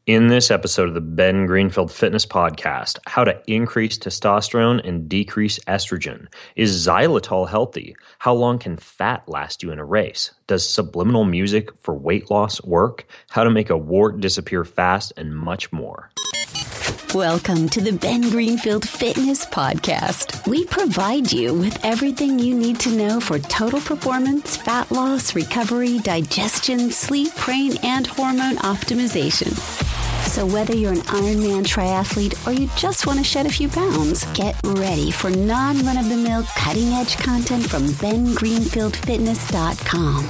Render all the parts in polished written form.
In this episode of the Ben Greenfield Fitness Podcast, how to increase testosterone and decrease estrogen. Is xylitol healthy? How long can fat last you in a race? Does subliminal music for weight loss work? How to make a wart disappear fast, and much more. Welcome to the Ben Greenfield Fitness Podcast. We provide you with everything you need to know for total performance, fat loss, recovery, digestion, sleep, brain, and hormone optimization. So whether you're an Ironman triathlete or you just want to shed a few pounds, get ready for non-run-of-the-mill cutting-edge content from bengreenfieldfitness.com.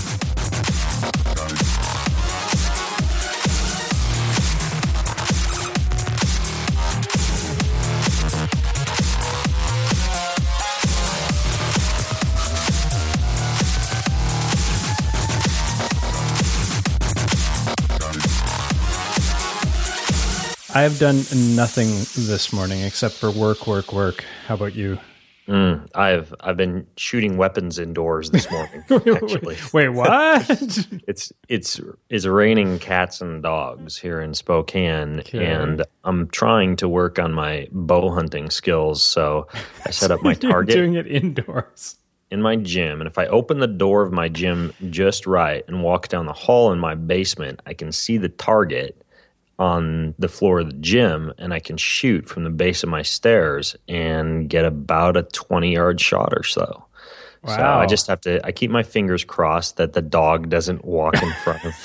I have done nothing this morning except for work. How about you? I've been shooting weapons indoors this morning. Actually, wait, what? it's raining cats and dogs here in Spokane, and I'm trying to work on my bow hunting skills. So I set up my target. You're doing it indoors in my gym, and if I open the door of my gym just right and walk down the hall in my basement, I can see the target on the floor of the gym, and I can shoot from the base of my stairs and get about a 20-yard shot or so. Wow. So I just have to, I keep my fingers crossed that the dog doesn't walk in front of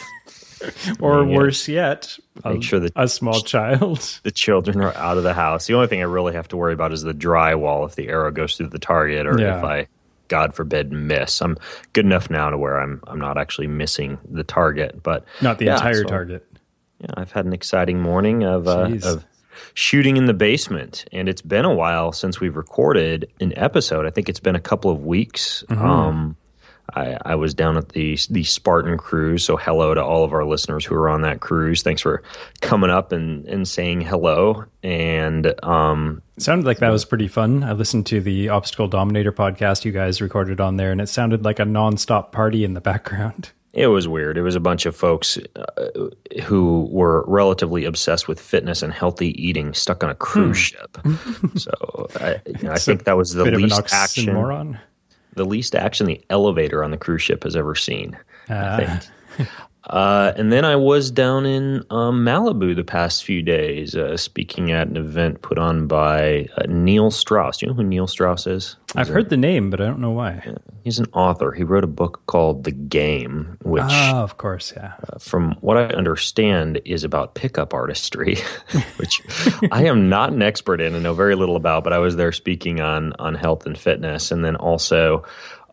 or worse yet, make sure that a small child. The children are out of the house. The only thing I really have to worry about is the drywall if the arrow goes through the target, or if I, God forbid, miss. I'm good enough now to where I'm not actually missing the target, but not the entire target. Yeah, I've had an exciting morning of shooting in the basement, and it's been a while since we've recorded an episode. I think it's been a couple of weeks. Mm-hmm. I was down at the Spartan cruise, so hello to all of our listeners who were on that cruise. Thanks for coming up and saying hello. And it sounded like that was pretty fun. I listened to the Obstacle Dominator podcast you guys recorded on there, and it sounded like a nonstop party in the background. It was weird. It was a bunch of folks who were relatively obsessed with fitness and healthy eating stuck on a cruise ship. So I think that was the least action. The least action the elevator on the cruise ship has ever seen, I think. And then I was down in Malibu the past few days, speaking at an event put on by Neil Strauss. Do you know who Neil Strauss is? I've heard the name, but I don't know why. He's an author. He wrote a book called The Game, which, of course, from what I understand, is about pickup artistry, which I am not an expert in and know very little about, but I was there speaking on health and fitness. And then also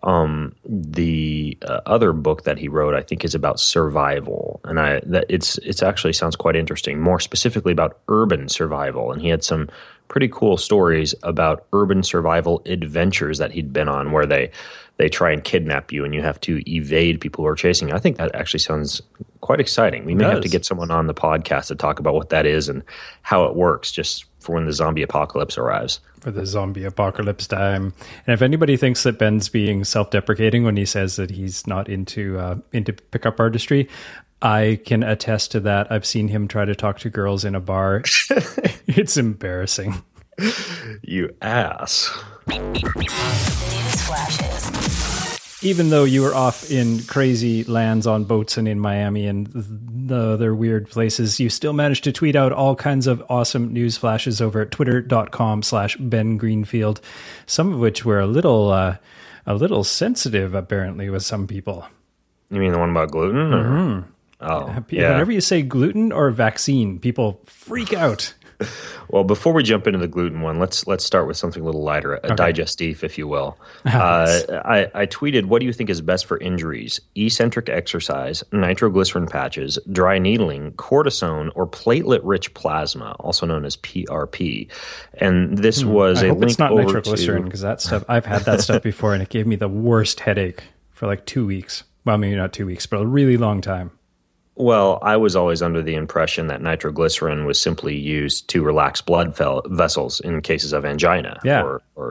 the other book that he wrote, I think, is about survival, and it's actually sounds quite interesting. More specifically about urban survival, and he had some pretty cool stories about urban survival adventures that he'd been on, where they try and kidnap you and you have to evade people who are chasing you. I think that actually sounds quite exciting. We may have to get someone on the podcast to talk about what that is and how it works, just for when the zombie apocalypse arrives. For the zombie apocalypse time. And if anybody thinks that Ben's being self-deprecating when he says that he's not into pickup artistry, I can attest to that. I've seen him try to talk to girls in a bar. It's embarrassing. You ass. News flashes. Even though you were off in crazy lands on boats and in Miami and the other weird places, you still managed to tweet out all kinds of awesome news flashes over at twitter.com/Ben Greenfield, some of which were a little sensitive, apparently, with some people. You mean the one about gluten? Mm-hmm. Oh, yeah. Whenever you say gluten or vaccine, people freak out. Well, before we jump into the gluten one, let's start with something a little lighter, a digestif, if you will. I tweeted, what do you think is best for injuries? Eccentric exercise, nitroglycerin patches, dry needling, cortisone, or platelet-rich plasma, also known as PRP. And this was I a hope link it's not over nitroglycerin, because that stuff, I've had that stuff before, and it gave me the worst headache for like 2 weeks. Well, maybe not 2 weeks, but a really long time. Well, I was always under the impression that nitroglycerin was simply used to relax blood vessels in cases of angina or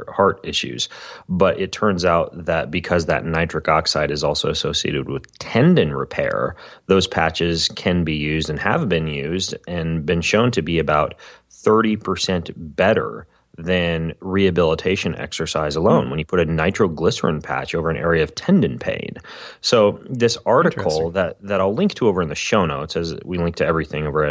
heart issues. But it turns out that because that nitric oxide is also associated with tendon repair, those patches can be used and have been used and been shown to be about 30% better than rehabilitation exercise alone when you put a nitroglycerin patch over an area of tendon pain. So this article that I'll link to over in the show notes, as we link to everything over at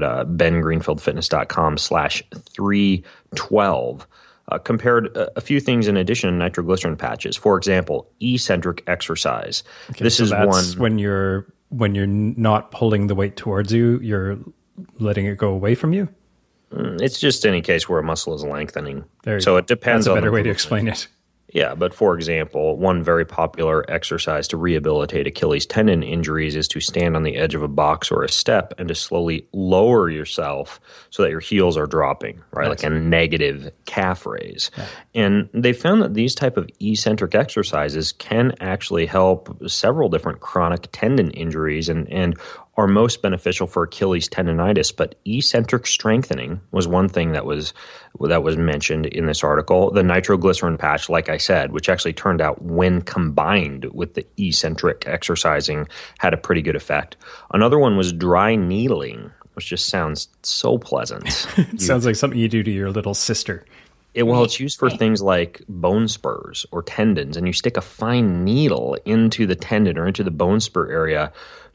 bengreenfieldfitness.com/312, compared a few things in addition to nitroglycerin patches. For example, eccentric exercise. Okay, this is one when you're not pulling the weight towards you, you're letting it go away from you. It's just any case where a muscle is lengthening. So it depends on That's a better way to explain it. Yeah, but for example, one very popular exercise to rehabilitate Achilles tendon injuries is to stand on the edge of a box or a step and to slowly lower yourself so that your heels are dropping, right? Like a negative calf raise. Yeah. And they found that these type of eccentric exercises can actually help several different chronic tendon injuries and are most beneficial for Achilles tendonitis, but eccentric strengthening was one thing that was mentioned in this article. The nitroglycerin patch, like I said, which actually turned out when combined with the eccentric exercising had a pretty good effect. Another one was dry needling, which just sounds so pleasant. It sounds like something you do to your little sister. It's used for things like bone spurs or tendons, and you stick a fine needle into the tendon or into the bone spur area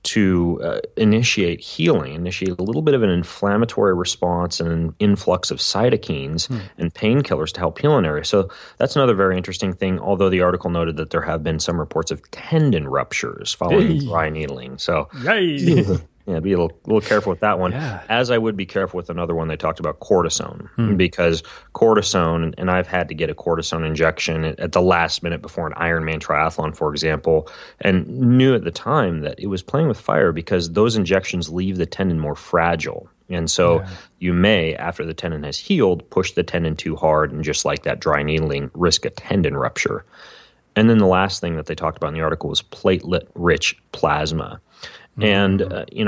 to initiate healing, initiate a little bit of an inflammatory response and an influx of cytokines and painkillers to help heal an area. So that's another very interesting thing, although the article noted that there have been some reports of tendon ruptures following dry needling. So be a little careful with that one, as I would be careful with another one they talked about, cortisone, because cortisone, and I've had to get a cortisone injection at the last minute before an Ironman triathlon, for example, and knew at the time that it was playing with fire because those injections leave the tendon more fragile. And so you may, after the tendon has healed, push the tendon too hard and just like that dry needling, risk a tendon rupture. And then the last thing that they talked about in the article was platelet-rich plasma. And,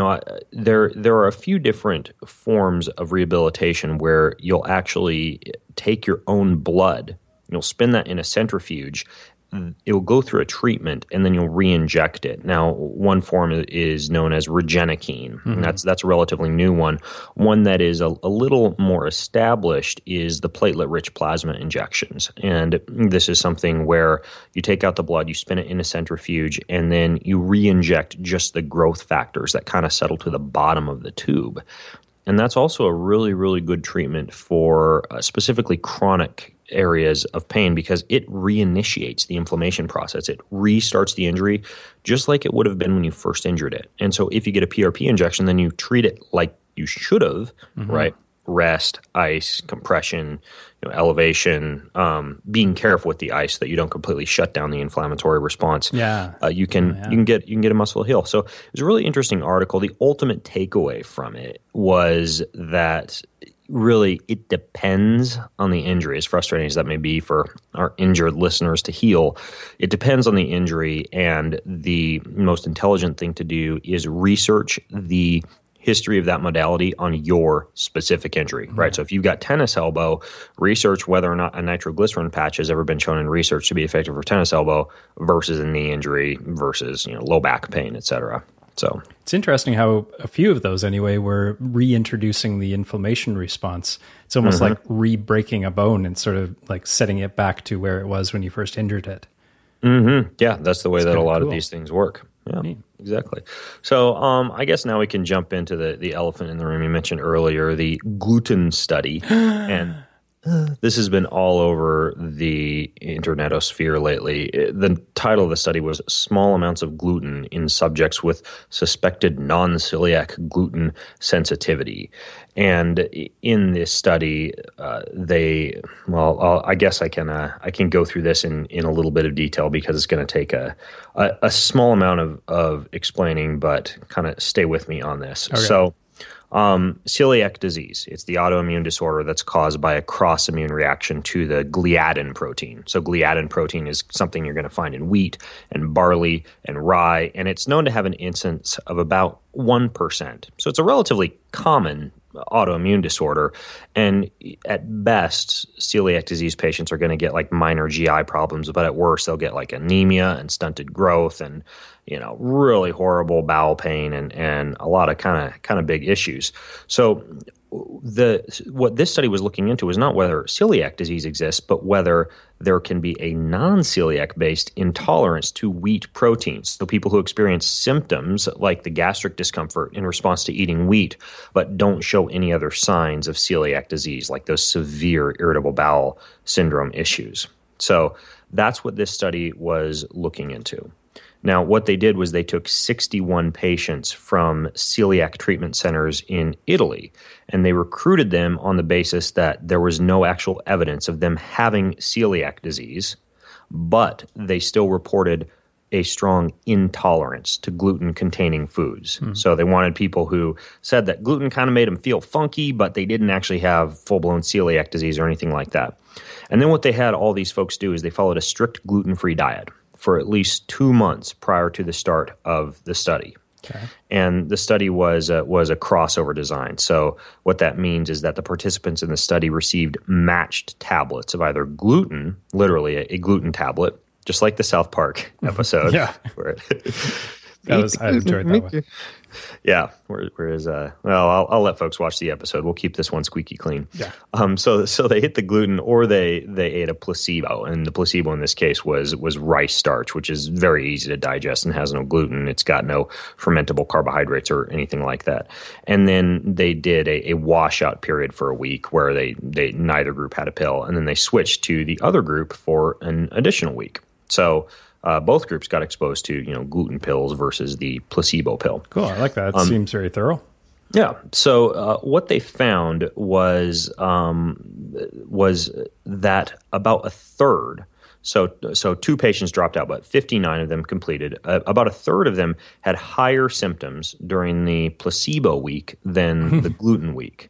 there are a few different forms of rehabilitation where you'll actually take your own blood, you'll spin that in a centrifuge, it will go through a treatment, and then you'll re-inject it. Now, one form is known as Regenikine, and that's a relatively new one. One that is a little more established is the platelet-rich plasma injections. And this is something where you take out the blood, you spin it in a centrifuge, and then you re-inject just the growth factors that kind of settle to the bottom of the tube. And that's also a really, really good treatment for specifically chronic areas of pain because it reinitiates the inflammation process. It restarts the injury just like it would have been when you first injured it. And so if you get a PRP injection, then you treat it like you should have, right? Rest, ice, compression, elevation, being careful with the ice so that you don't completely shut down the inflammatory response. You can get a muscle heal. So it was a really interesting article. The ultimate takeaway from it was that really it depends on the injury. As frustrating as that may be for our injured listeners to heal, it depends on the injury, and the most intelligent thing to do is research the history of that modality on your specific injury, right? So if you've got tennis elbow, research whether or not a nitroglycerin patch has ever been shown in research to be effective for tennis elbow versus a knee injury versus low back pain, et cetera. So it's interesting how a few of those anyway were reintroducing the inflammation response. It's almost like re-breaking a bone and sort of like setting it back to where it was when you first injured it. Yeah, that's the way that a lot of these things work. Yeah, exactly. So I guess now we can jump into the elephant in the room you mentioned earlier, the gluten study. And this has been all over the internetosphere lately. The title of the study was Small Amounts of Gluten in Subjects with Suspected Non-Celiac Gluten Sensitivity. And in this study, I guess I can go through this in a little bit of detail because it's going to take a small amount of explaining, but kind of stay with me on this. Okay. So celiac disease, it's the autoimmune disorder that's caused by a cross-immune reaction to the gliadin protein. So gliadin protein is something you're going to find in wheat and barley and rye, and it's known to have an incidence of about 1%. So it's a relatively common autoimmune disorder. And at best, celiac disease patients are going to get like minor GI problems, but at worst, they'll get like anemia and stunted growth and, really horrible bowel pain and a lot of kind of big issues. So what this study was looking into was not whether celiac disease exists, but whether there can be a non-celiac based intolerance to wheat proteins. So people who experience symptoms like the gastric discomfort in response to eating wheat, but don't show any other signs of celiac disease, like those severe irritable bowel syndrome issues. So that's what this study was looking into. Now, what they did was they took 61 patients from celiac treatment centers in Italy, and they recruited them on the basis that there was no actual evidence of them having celiac disease, but they still reported a strong intolerance to gluten-containing foods. So they wanted people who said that gluten kind of made them feel funky, but they didn't actually have full-blown celiac disease or anything like that. And then what they had all these folks do is they followed a strict gluten-free diet for at least 2 months prior to the start of the study. Okay. And the study was a crossover design. So what that means is that the participants in the study received matched tablets of either gluten, literally a gluten tablet, just like the South Park episode. Yeah. I enjoyed that one. Yeah. Whereas, I'll let folks watch the episode. We'll keep this one squeaky clean. Yeah. So they hit the gluten, or they ate a placebo, and the placebo in this case was rice starch, which is very easy to digest and has no gluten. It's got no fermentable carbohydrates or anything like that. And then they did a washout period for a week where they neither group had a pill, and then they switched to the other group for an additional week. So both groups got exposed to gluten pills versus the placebo pill. Cool, I like that. It seems very thorough. Yeah. So what they found was that about a third. So 2 patients dropped out, but 59 of them completed. About a third of them had higher symptoms during the placebo week than the gluten week.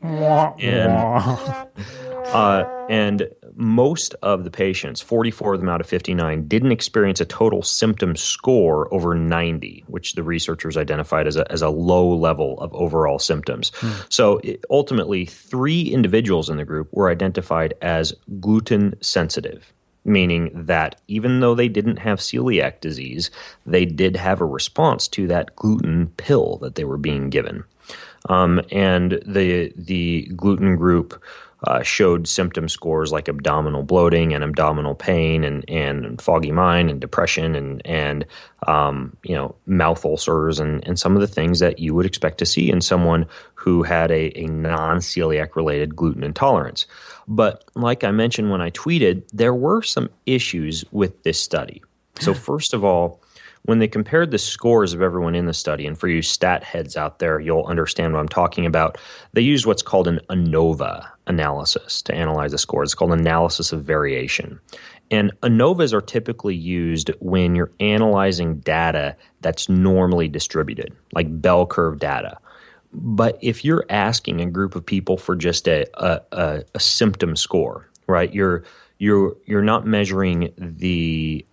And most of the patients, 44 of them out of 59, didn't experience a total symptom score over 90, which the researchers identified as a low level of overall symptoms. So ultimately, 3 individuals in the group were identified as gluten sensitive, meaning that even though they didn't have celiac disease, they did have a response to that gluten pill that they were being given. And the gluten group showed symptom scores like abdominal bloating and abdominal pain and foggy mind and depression and mouth ulcers and some of the things that you would expect to see in someone who had a non-celiac related gluten intolerance. But like I mentioned when I tweeted, there were some issues with this study. So first of all, when they compared the scores of everyone in the study, and for you stat heads out there, you'll understand what I'm talking about, they used what's called an ANOVA analysis to analyze the scores. It's called analysis of variation. And ANOVAs are typically used when you're analyzing data that's normally distributed, like bell curve data. But if you're asking a group of people for just a symptom score, right? You're not measuring the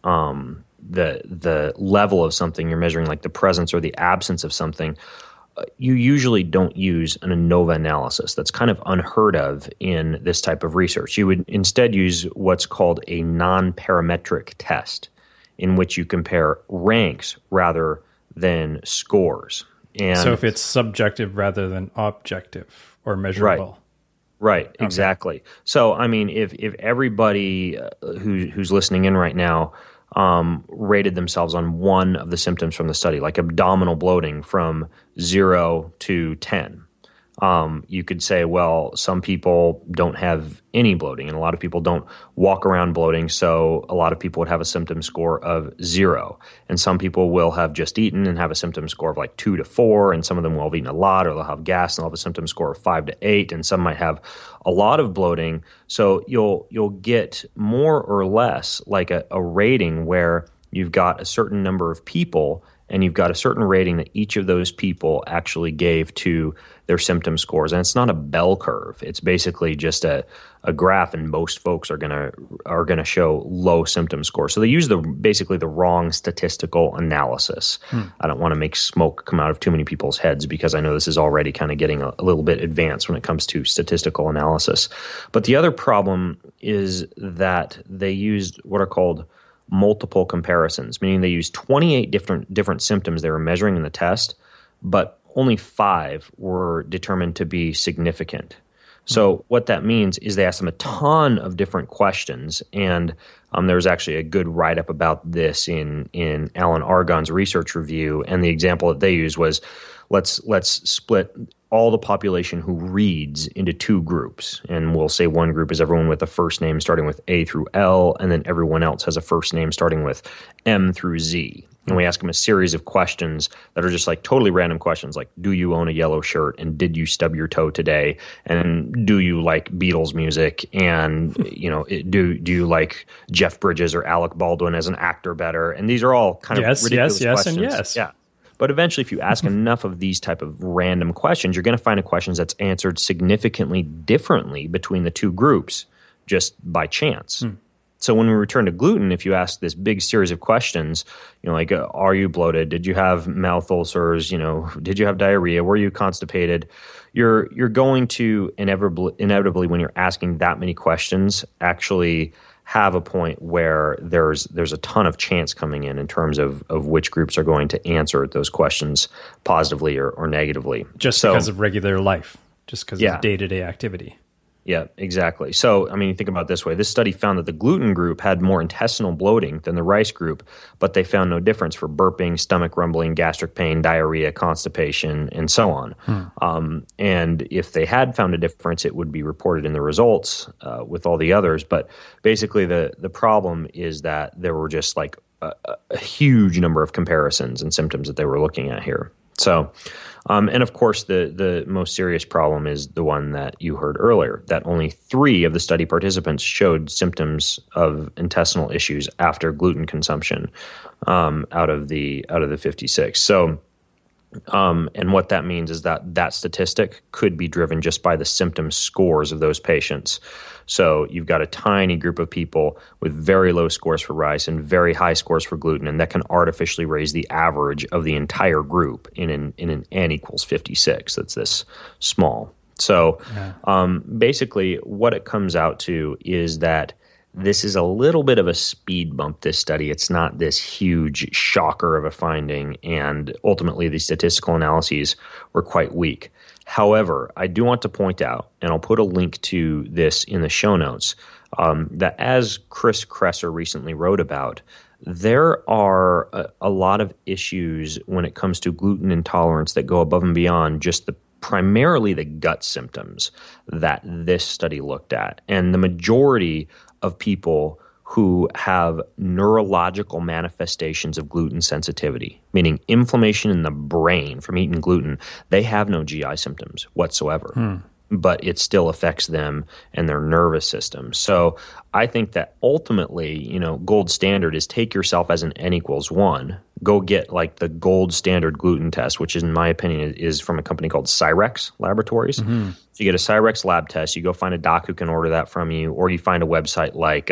level of something. You're measuring like the presence or the absence of something. You usually don't use an ANOVA analysis. That's kind of unheard of in this type of research. You would instead use what's called a non-parametric test, in which you compare ranks rather than scores. And so if it's subjective rather than objective or measurable. Right, okay. Exactly. So, I mean, if everybody who's listening in right now rated themselves on one of the symptoms from the study, like abdominal bloating from 0 to 10, you could say, well, some people don't have any bloating, and a lot of people don't walk around bloating, so a lot of people would have a symptom score of 0. And some people will have just eaten and have a symptom score of like 2 to 4, and some of them will have eaten a lot, or they'll have gas and they'll have a symptom score of 5 to 8, and some might have a lot of bloating. So you'll get more or less like a rating where you've got a certain number of people and you've got a certain rating that each of those people actually gave to their symptom scores. And it's not a bell curve. It's basically just a graph, and most folks are gonna show low symptom scores. So they use basically the wrong statistical analysis. I don't want to make smoke come out of too many people's heads, because I know this is already kind of getting a little bit advanced when it comes to statistical analysis. But the other problem is that they used what are called multiple comparisons, meaning they used 28 different symptoms they were measuring in the test, but only 5 were determined to be significant. So what that means is they asked them a ton of different questions, and there was actually a good write-up about this in Alan Argonne's research review, and the example that they used was, let's split all the population who reads into 2 groups, and we'll say one group is everyone with a first name starting with A through L, and then everyone else has a first name starting with M through Z. And we ask them a series of questions that are just like totally random questions, like, do you own a yellow shirt, and did you stub your toe today, and do you like Beatles music, and do you like Jeff Bridges or Alec Baldwin as an actor better? And these are all kind of ridiculous questions. And yes. Yeah. But eventually, if you ask enough of these type of random questions, you're going to find a question that's answered significantly differently between the 2 groups just by chance. So when we return to gluten, if you ask this big series of questions, like, are you bloated? Did you have mouth ulcers? Did you have diarrhea? Were you constipated? You're going to inevitably, when you're asking that many questions, actually have a point where there's a ton of chance coming in terms of which groups are going to answer those questions positively or negatively. Just because of regular life, just because of day-to-day activity. Yeah, exactly. So, you think about it this way. This study found that the gluten group had more intestinal bloating than the rice group, but they found no difference for burping, stomach rumbling, gastric pain, diarrhea, constipation, and so on. And if they had found a difference, it would be reported in the results with all the others. But basically, the problem is that there were just like a huge number of comparisons and symptoms that they were looking at here. So, and of course, the most serious problem is the one that you heard earlier, that only 3 of the study participants showed symptoms of intestinal issues after gluten consumption out of the 56. So, and what that means is that statistic could be driven just by the symptom scores of those patients. So you've got a tiny group of people with very low scores for rice and very high scores for gluten, and that can artificially raise the average of the entire group in an N equals 56. That's this small. So basically what it comes out to is that this is a little bit of a speed bump, this study. It's not this huge shocker of a finding, and ultimately the statistical analyses were quite weak. However, I do want to point out, and I'll put a link to this in the show notes, that as Chris Kresser recently wrote about, there are a lot of issues when it comes to gluten intolerance that go above and beyond just primarily the gut symptoms that this study looked at. And the majority of people who have neurological manifestations of gluten sensitivity, meaning inflammation in the brain from eating gluten, they have no GI symptoms whatsoever. But it still affects them and their nervous system. So I think that ultimately, gold standard is take yourself as an N equals 1. Go get like the gold standard gluten test, which in my opinion is from a company called Cyrex Laboratories. So you get a Cyrex lab test, you go find a doc who can order that from you, or you find a website like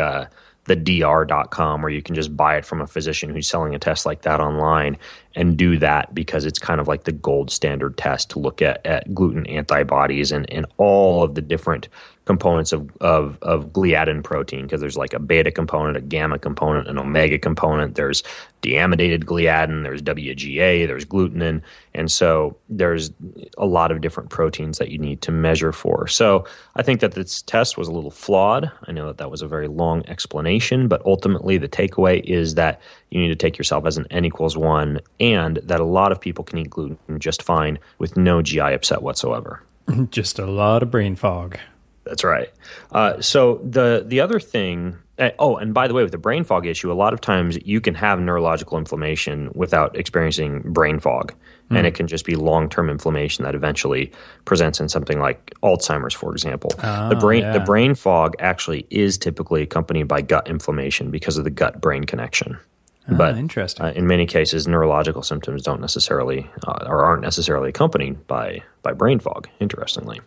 thedr.com where you can just buy it from a physician who's selling a test like that online and do that, because it's kind of like the gold standard test to look at gluten antibodies and all of the different components of gliadin protein, because there's like a beta component, a gamma component, an omega component. There's deamidated gliadin, there's WGA, there's glutenin. And so there's a lot of different proteins that you need to measure for. So I think that this test was a little flawed. I know that was a very long explanation, but ultimately the takeaway is that you need to take yourself as an N equals 1, and that a lot of people can eat gluten just fine with no GI upset whatsoever. Just a lot of brain fog. That's right. So the other thing, and by the way, with the brain fog issue, a lot of times you can have neurological inflammation without experiencing brain fog. And it can just be long-term inflammation that eventually presents in something like Alzheimer's, for example. The brain fog actually is typically accompanied by gut inflammation because of the gut-brain connection. But interesting. In many cases, neurological symptoms don't necessarily or aren't necessarily accompanied by brain fog, interestingly.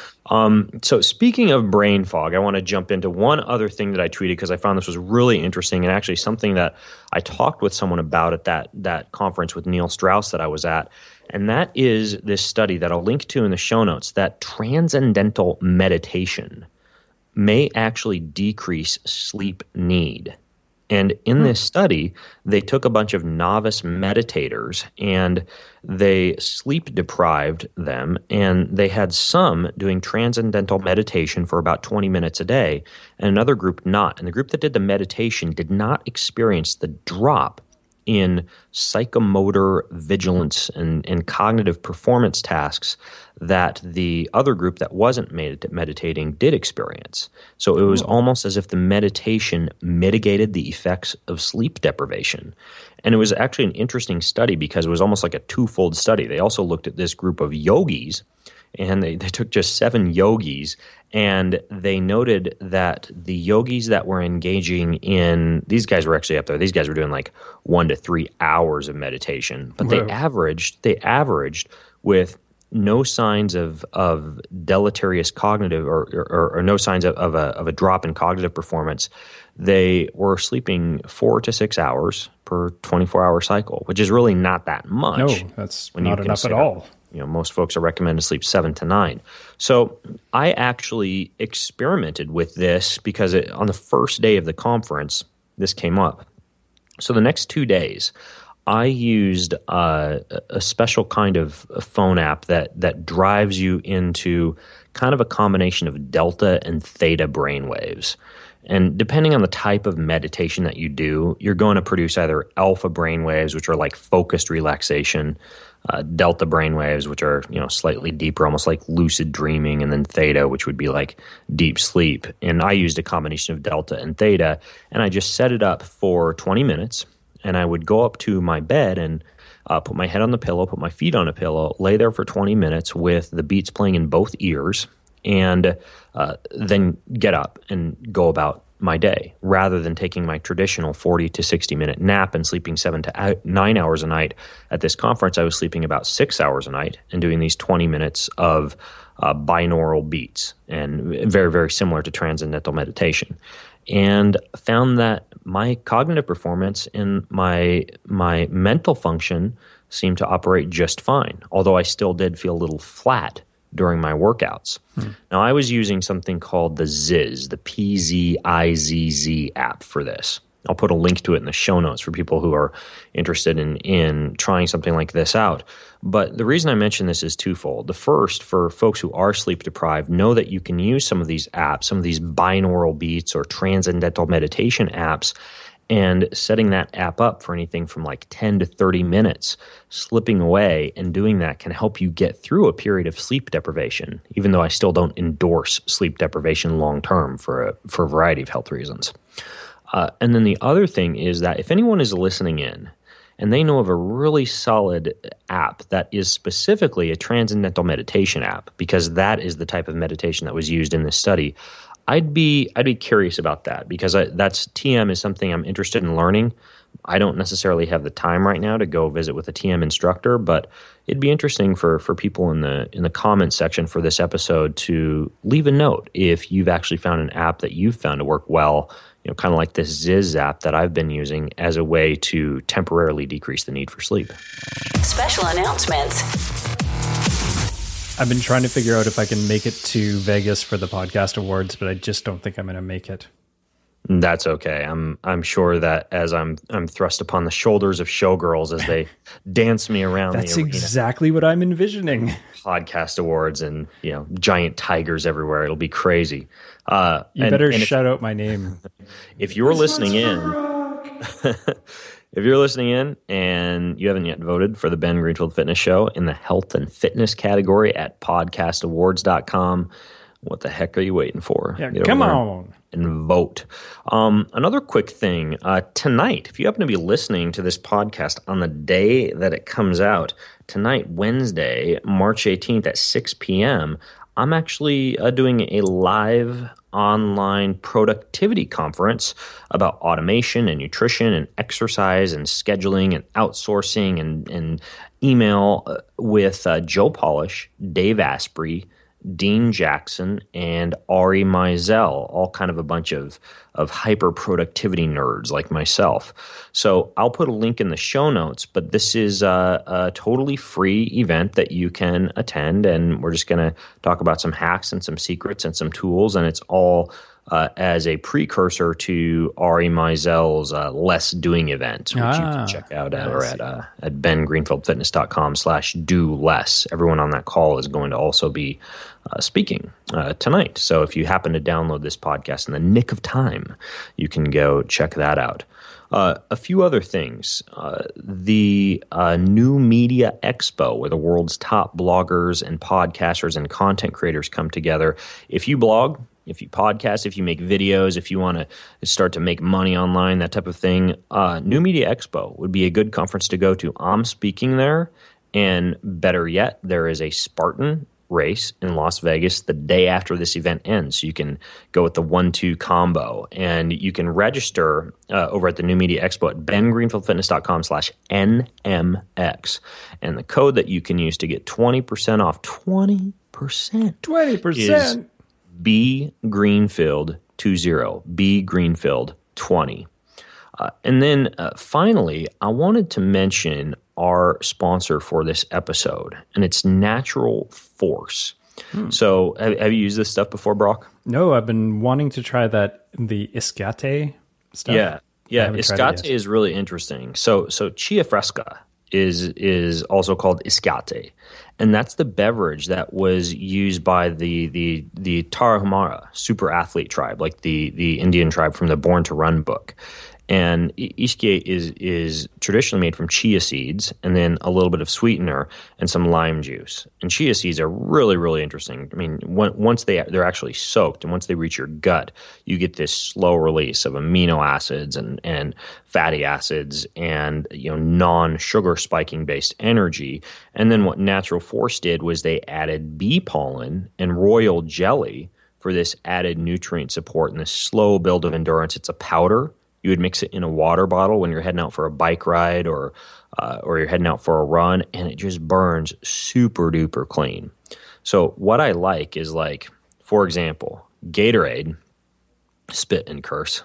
So speaking of brain fog, I want to jump into one other thing that I tweeted because I found this was really interesting and actually something that I talked with someone about at that conference with Neil Strauss that I was at. And that is this study that I'll link to in the show notes, that transcendental meditation may actually decrease sleep need. And in this study, they took a bunch of novice meditators and they sleep deprived them, and they had some doing transcendental meditation for about 20 minutes a day and another group not. And the group that did the meditation did not experience the drop in psychomotor vigilance and cognitive performance tasks that the other group that wasn't meditating did experience. So it was almost as if the meditation mitigated the effects of sleep deprivation. And it was actually an interesting study because it was almost like a twofold study. They also looked at this group of yogis, and they took just 7 yogis, and they noted that the yogis that were engaging in – these guys were actually up there. These guys were doing like 1 to 3 hours of meditation. But they averaged with no signs of deleterious cognitive or no signs of a drop in cognitive performance. They were sleeping 4 to 6 hours per 24-hour cycle, which is really not that much. No, that's not enough at all. Most folks are recommended to sleep 7 to 9. So I actually experimented with this because on the first day of the conference, this came up. So the next 2 days, I used a special kind of phone app that drives you into kind of a combination of delta and theta brainwaves. And depending on the type of meditation that you do, you're going to produce either alpha brainwaves, which are like focused relaxation, delta brainwaves, which are slightly deeper, almost like lucid dreaming, and then theta, which would be like deep sleep. And I used a combination of delta and theta, and I just set it up for 20 minutes, and I would go up to my bed and put my head on the pillow, put my feet on a pillow, lay there for 20 minutes with the beats playing in both ears, and then get up and go about my day, rather than taking my traditional 40 to 60-minute nap and sleeping 7 to 9 hours a night. At this conference, I was sleeping about 6 hours a night and doing these 20 minutes of binaural beats, and very, very similar to transcendental meditation. And found that my cognitive performance and my mental function seemed to operate just fine, although I still did feel a little flat during my workouts. Now, I was using something called the Ziz, the PZIZZ app for this. I'll put a link to it in the show notes for people who are interested in trying something like this out. But the reason I mention this is twofold. The first, for folks who are sleep deprived, know that you can use some of these apps, some of these binaural beats or transcendental meditation apps, and setting that app up for anything from like 10 to 30 minutes, slipping away and doing that can help you get through a period of sleep deprivation, even though I still don't endorse sleep deprivation long-term for a variety of health reasons. And then the other thing is that if anyone is listening in and they know of a really solid app that is specifically a transcendental meditation app, because that is the type of meditation that was used in this study, I'd be curious about that, because TM is something I'm interested in learning. I don't necessarily have the time right now to go visit with a TM instructor, but it'd be interesting for people in the comments section for this episode to leave a note if you've actually found an app that you've found to work well, kind of like this Ziz app that I've been using as a way to temporarily decrease the need for sleep. Special announcements. I've been trying to figure out if I can make it to Vegas for the podcast awards, but I just don't think I'm going to make it. That's okay. I'm sure that as I'm thrust upon the shoulders of showgirls as they dance me around. That's exactly what I'm envisioning. Podcast awards and giant tigers everywhere. It'll be crazy. You better shout out my name. If you're listening in. If you're listening in and you haven't yet voted for the Ben Greenfield Fitness Show in the health and fitness category at podcastawards.com, what the heck are you waiting for? Yeah, come on. And vote. Another quick thing. Tonight, if you happen to be listening to this podcast on the day that it comes out, tonight, Wednesday, March 18th at 6 p.m., I'm actually doing a live online productivity conference about automation and nutrition and exercise and scheduling and outsourcing and email with Joe Polish, Dave Asprey, Dean Jackson, and Ari Meisel, all kind of a bunch of hyper productivity nerds like myself. So I'll put a link in the show notes, but this is a totally free event that you can attend, and we're just going to talk about some hacks and some secrets and some tools, and it's all as a precursor to Ari Meisel's Less Doing event, which you can check out at bengreenfieldfitness.com/do less. Everyone on that call is going to also be speaking tonight. So if you happen to download this podcast in the nick of time, you can go check that out. A few other things. The New Media Expo, where the world's top bloggers and podcasters and content creators come together. If you blog, if you podcast, if you make videos, if you want to start to make money online, that type of thing, New Media Expo would be a good conference to go to. I'm speaking there, and better yet, there is a Spartan race in Las Vegas the day after this event ends. So you can go with the 1-2 combo, and you can register over at the New Media Expo at bengreenfieldfitness.com/NMX. And the code that you can use to get 20% off, 20% is B Greenfield 20, B Greenfield 20. And then finally, I wanted to mention our sponsor for this episode, and it's Natural Force. So have you used this stuff before, Brock? No, I've been wanting to try that, the Iscate stuff. Yeah. Iscate is really interesting. So Chia Fresca is also called Iscate, and that's the beverage that was used by the Tarahumara super athlete tribe, like the Indian tribe from the Born to Run book. And Iscate is traditionally made from chia seeds and then a little bit of sweetener and some lime juice. And chia seeds are really, really interesting. I mean, once they're actually soaked and once they reach your gut, you get this slow release of amino acids and fatty acids and non-sugar spiking based energy. And then what Natural Force did was they added bee pollen and royal jelly for this added nutrient support and this slow build of endurance. It's a powder. You would mix it in a water bottle when you're heading out for a bike ride or you're heading out for a run, and it just burns super duper clean. So what I like is, like, for example, Gatorade, spit and curse.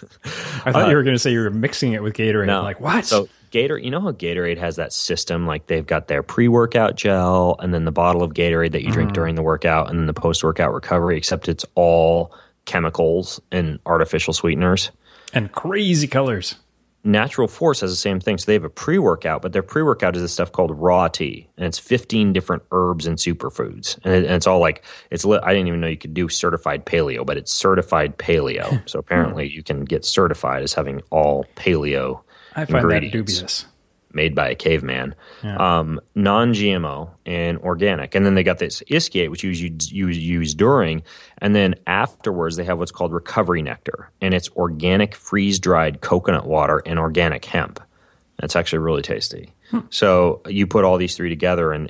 I thought you were going to say you were mixing it with Gatorade. No. I'm like, what? So Gatorade, you know how Gatorade has that system, like they've got their pre-workout gel and then the bottle of Gatorade that you drink during the workout and then the post-workout recovery, except it's all chemicals and artificial sweeteners. And crazy colors. Natural Force has the same thing. So they have a pre-workout, but their pre-workout is this stuff called raw tea, and it's 15 different herbs and superfoods. And it's all like, I didn't even know you could do certified paleo, but it's certified paleo. So apparently you can get certified as having all paleo I find ingredients. that dubious. Made by a caveman, Yeah. Non-GMO and organic. And then they got this Iscate, which you use during, and then afterwards they have what's called Recovery Nectar, and it's organic freeze-dried coconut water and organic hemp. It's actually really tasty. So you put all these three together, and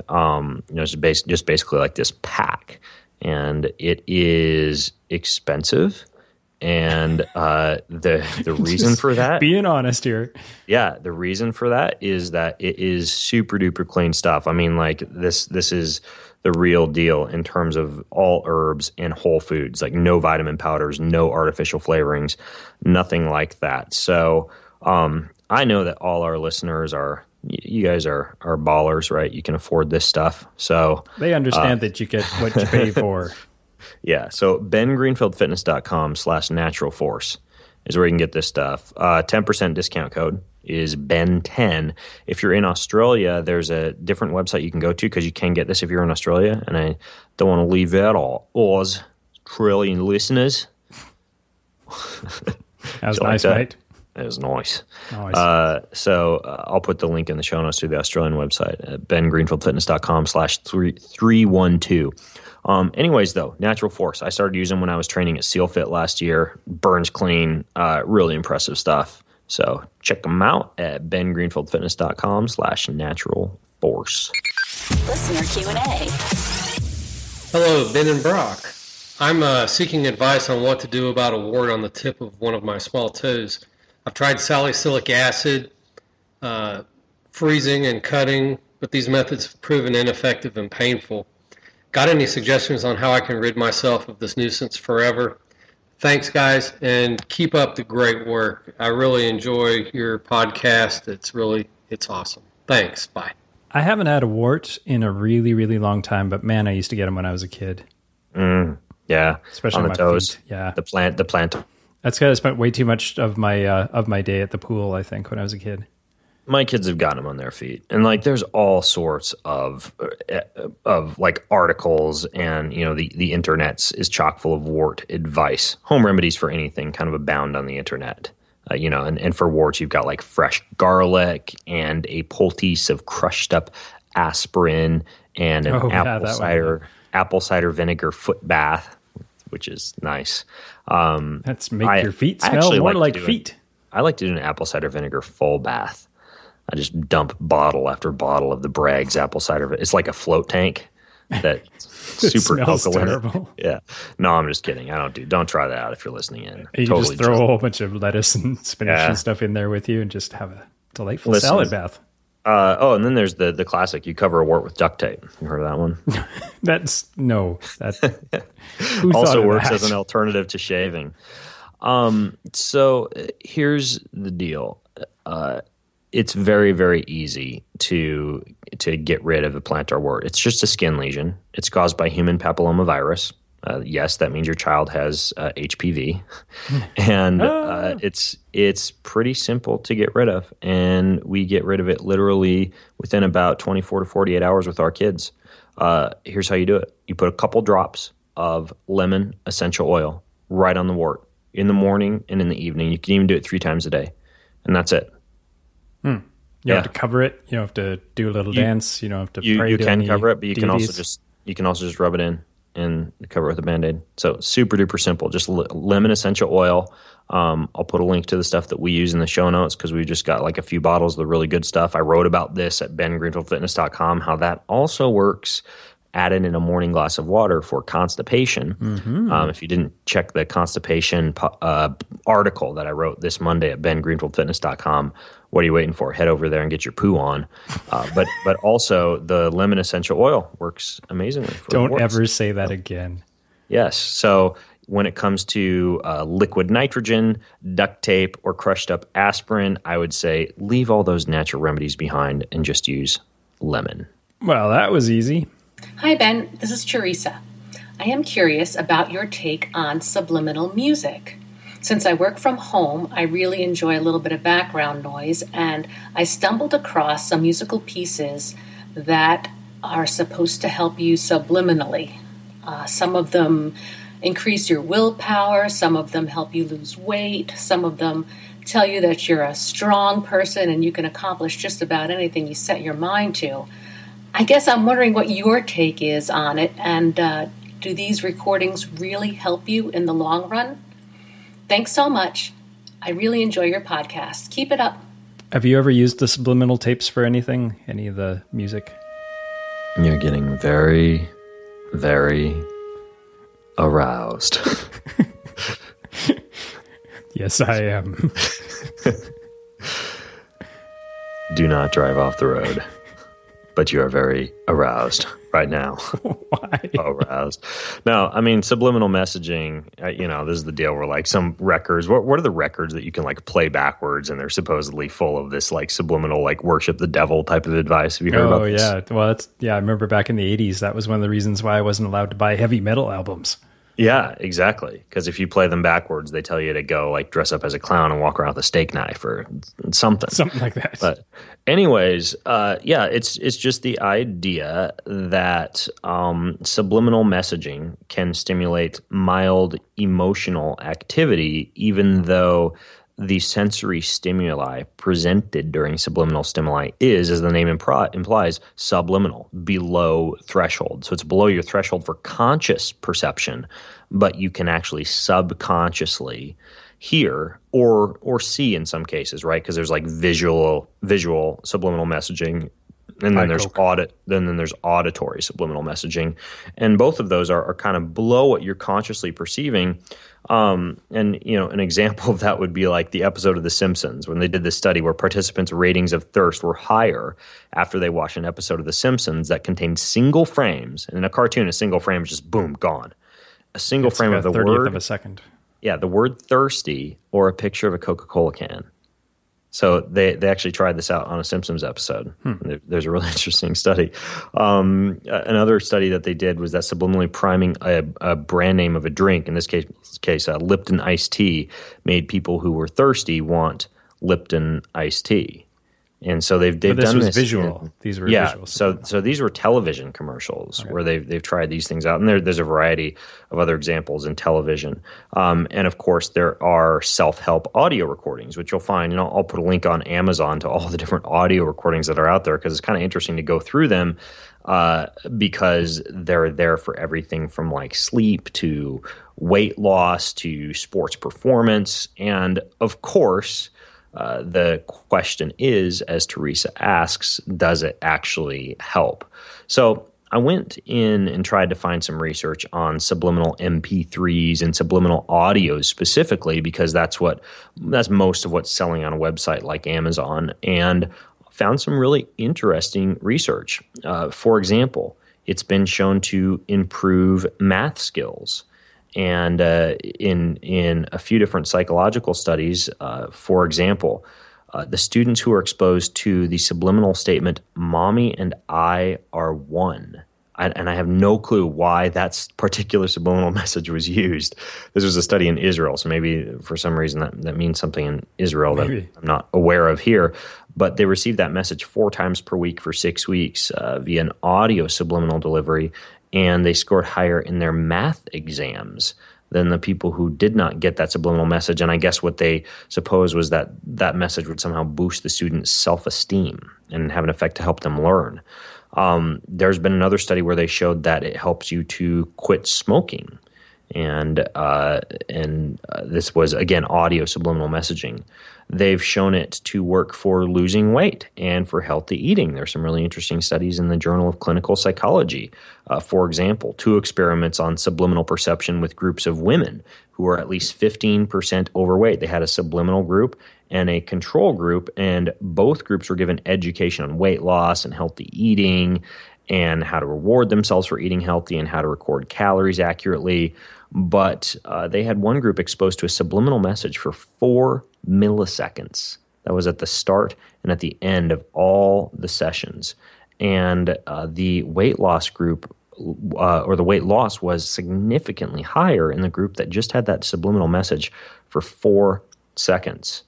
it's just basically like this pack, and it is expensive. And the reason for that, being honest here, the reason for that is that it is super duper clean stuff. I mean, like this is the real deal in terms of all herbs and whole foods, like no vitamin powders, no artificial flavorings, nothing like that. So I know that all our listeners you guys are ballers, right? You can afford this stuff, so they understand that you get what you pay for. Yeah, so bengreenfieldfitness.com/naturalforce is where you can get this stuff. 10% discount code is Ben10. If you're in Australia, there's a different website you can go to because you can get this if you're in Australia, and I don't want to leave out all Australian listeners. That was nice, mate. That was nice. So I'll put the link in the show notes to the Australian website at bengreenfieldfitness.com/312. Anyways, though, Natural Force. I started using them when I was training at SEALFIT last year. Burns clean. Really impressive stuff. So check them out at bengreenfieldfitness.com/naturalforce. Listener Q&A. Hello, Ben and Brock. I'm seeking advice on what to do about a wart on the tip of one of my small toes. I've tried salicylic acid, freezing and cutting, but these methods have proven ineffective and painful. Got any suggestions on how I can rid myself of this nuisance forever? Thanks, guys, and keep up the great work. I really enjoy your podcast. It's awesome. Thanks. Bye. I haven't had a wart in a really, really long time, but man, I used to get them when I was a kid. Yeah, especially on the toes. Feet. Yeah, the plant. That's because I spent way too much of my day at the pool, I think, when I was a kid. My kids have gotten them on their feet, and like there's all sorts of like articles, and the internet is chock full of wart advice, home remedies for anything, kind of abound on the internet. And for warts, you've got like fresh garlic and a poultice of crushed up aspirin and an apple cider vinegar foot bath, which is nice. That's make your feet smell more like feet. I like to do an apple cider vinegar full bath. I just dump bottle after bottle of the Bragg's apple cider. It's like a float tank that's super alkaline. Yeah. No, I'm just kidding. Don't try that out if you're listening in. You totally just throw a whole bunch of lettuce and spinach and stuff in there with you and just have a delightful salad bath. And then there's the classic. You cover a wart with duct tape. You heard of that one? Who also works as an alternative to shaving. So here's the deal. It's very, very easy to get rid of a plantar wart. It's just a skin lesion. It's caused by human papillomavirus. Yes, that means your child has HPV, and it's pretty simple to get rid of. And we get rid of it literally within about 24 to 48 hours with our kids. Here's how you do it: you put a couple drops of lemon essential oil right on the wart in the morning and in the evening. You can even do it 3 times a day, and that's it. You don't have to cover it. You don't have to do a little dance. You don't have to pray. You can cover it, but you can also just rub it in and cover it with a Band-Aid. So super duper simple. Just lemon essential oil. I'll put a link to the stuff that we use in the show notes because we just got like a few bottles of the really good stuff. I wrote about this at bengreenfieldfitness.com, how that also works added in a morning glass of water for constipation. If you didn't check the constipation article that I wrote this Monday at bengreenfieldfitness.com, what are you waiting for? Head over there and get your poo on. But also the lemon essential oil works amazingly. Don't ever say that again. Yes. So when it comes to liquid nitrogen, duct tape, or crushed up aspirin, I would say leave all those natural remedies behind and just use lemon. Well, that was easy. Hi, Ben. This is Teresa. I am curious about your take on subliminal music. Since I work from home, I really enjoy a little bit of background noise, and I stumbled across some musical pieces that are supposed to help you subliminally. Some of them increase your willpower, some of them help you lose weight, some of them tell you that you're a strong person and you can accomplish just about anything you set your mind to. I guess I'm wondering what your take is on it, and do these recordings really help you in the long run? Thanks so much. I really enjoy your podcast. Keep it up. Have you ever used the subliminal tapes for anything? Any of the music? You're getting very, very aroused. Yes, I am. Do not drive off the road. But you are very aroused right now. Why? Aroused. No, I mean, subliminal messaging, this is the deal where like some records, what are the records that you can like play backwards and they're supposedly full of this like subliminal, like worship the devil type of advice? Have you heard about this? Oh, yeah. Well, I remember back in the 80s, that was one of the reasons why I wasn't allowed to buy heavy metal albums. Yeah, exactly. Because if you play them backwards, they tell you to go like dress up as a clown and walk around with a steak knife or something. Something like that. But anyways, it's just the idea that subliminal messaging can stimulate mild emotional activity, even though the sensory stimuli presented during subliminal stimuli is, as the name implies, subliminal, below threshold. So it's below your threshold for conscious perception, but you can actually subconsciously hear or see in some cases, right? Because there's like visual subliminal messaging And then there's auditory subliminal messaging, and both of those are kind of below what you're consciously perceiving. And an example of that would be like the episode of The Simpsons when they did this study where participants' ratings of thirst were higher after they watched an episode of The Simpsons that contained single frames. And in a cartoon, a single frame is just boom, gone. A single frame of the 30th of a second. Yeah, the word thirsty or a picture of a Coca-Cola can. So they actually tried this out on a Simpsons episode. There's a really interesting study. Another study that they did was that subliminally priming a brand name of a drink, in this case Lipton iced tea, made people who were thirsty want Lipton iced tea. And so they've done this. This was visual. These were visual. So these were television commercials where they've tried these things out, and there's a variety of other examples in television. And of course, there are self-help audio recordings, which you'll find. I'll put a link on Amazon to all the different audio recordings that are out there because it's kind of interesting to go through them because they're there for everything from like sleep to weight loss to sports performance, and of course. The question is, as Teresa asks, does it actually help? So I went in and tried to find some research on subliminal MP3s and subliminal audios specifically because that's most of what's selling on a website like Amazon, and found some really interesting research. For example, it's been shown to improve math skills. And in a few different psychological studies, for example, the students who are exposed to the subliminal statement, "Mommy and I are one," and I have no clue why that particular subliminal message was used. This was a study in Israel, so maybe for some reason that means something in Israel that I'm not aware of here. But they received that message 4 times per week for 6 weeks via an audio subliminal delivery, and they scored higher in their math exams than the people who did not get that subliminal message. And I guess what they supposed was that message would somehow boost the student's self-esteem and have an effect to help them learn. There's been another study where they showed that it helps you to quit smoking. And this was, again, audio subliminal messaging. They've shown it to work for losing weight and for healthy eating. There's some really interesting studies in the Journal of Clinical Psychology. For example, 2 experiments on subliminal perception with groups of women who are at least 15% overweight. They had a subliminal group and a control group, and both groups were given education on weight loss and healthy eating and how to reward themselves for eating healthy and how to record calories accurately. But they had one group exposed to a subliminal message for 4 milliseconds. That was at the start and at the end of all the sessions. And the weight loss group, or the weight loss, was significantly higher in the group that just had that subliminal message for 4 seconds.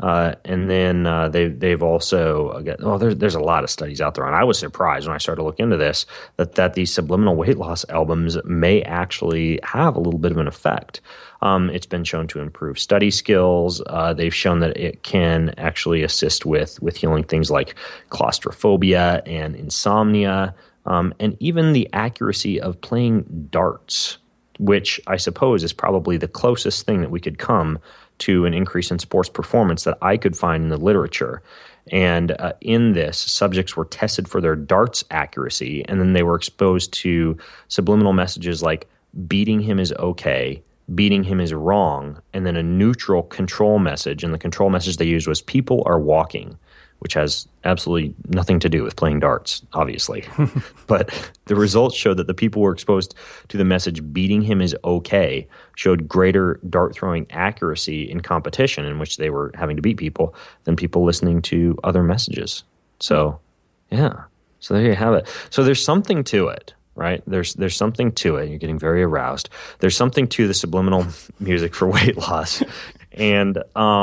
And then they've also there's a lot of studies out there, and I was surprised when I started to look into this that these subliminal weight loss albums may actually have a little bit of an effect. It's been shown to improve study skills. They've shown that it can actually assist with healing things like claustrophobia and insomnia, and even the accuracy of playing darts, which I suppose is probably the closest thing that we could come to an increase in sports performance that I could find in the literature. And in this, subjects were tested for their darts accuracy, and then they were exposed to subliminal messages like beating him is okay, beating him is wrong, and then a neutral control message. And the control message they used was people are walking, which has absolutely nothing to do with playing darts, obviously. But the results showed that the people who were exposed to the message beating him is okay showed greater dart throwing accuracy in competition in which they were having to beat people than people listening to other messages. So, yeah. So there you have it. So there's something to it, right? There's something to it. You're getting very aroused. There's something to the subliminal music for weight loss. And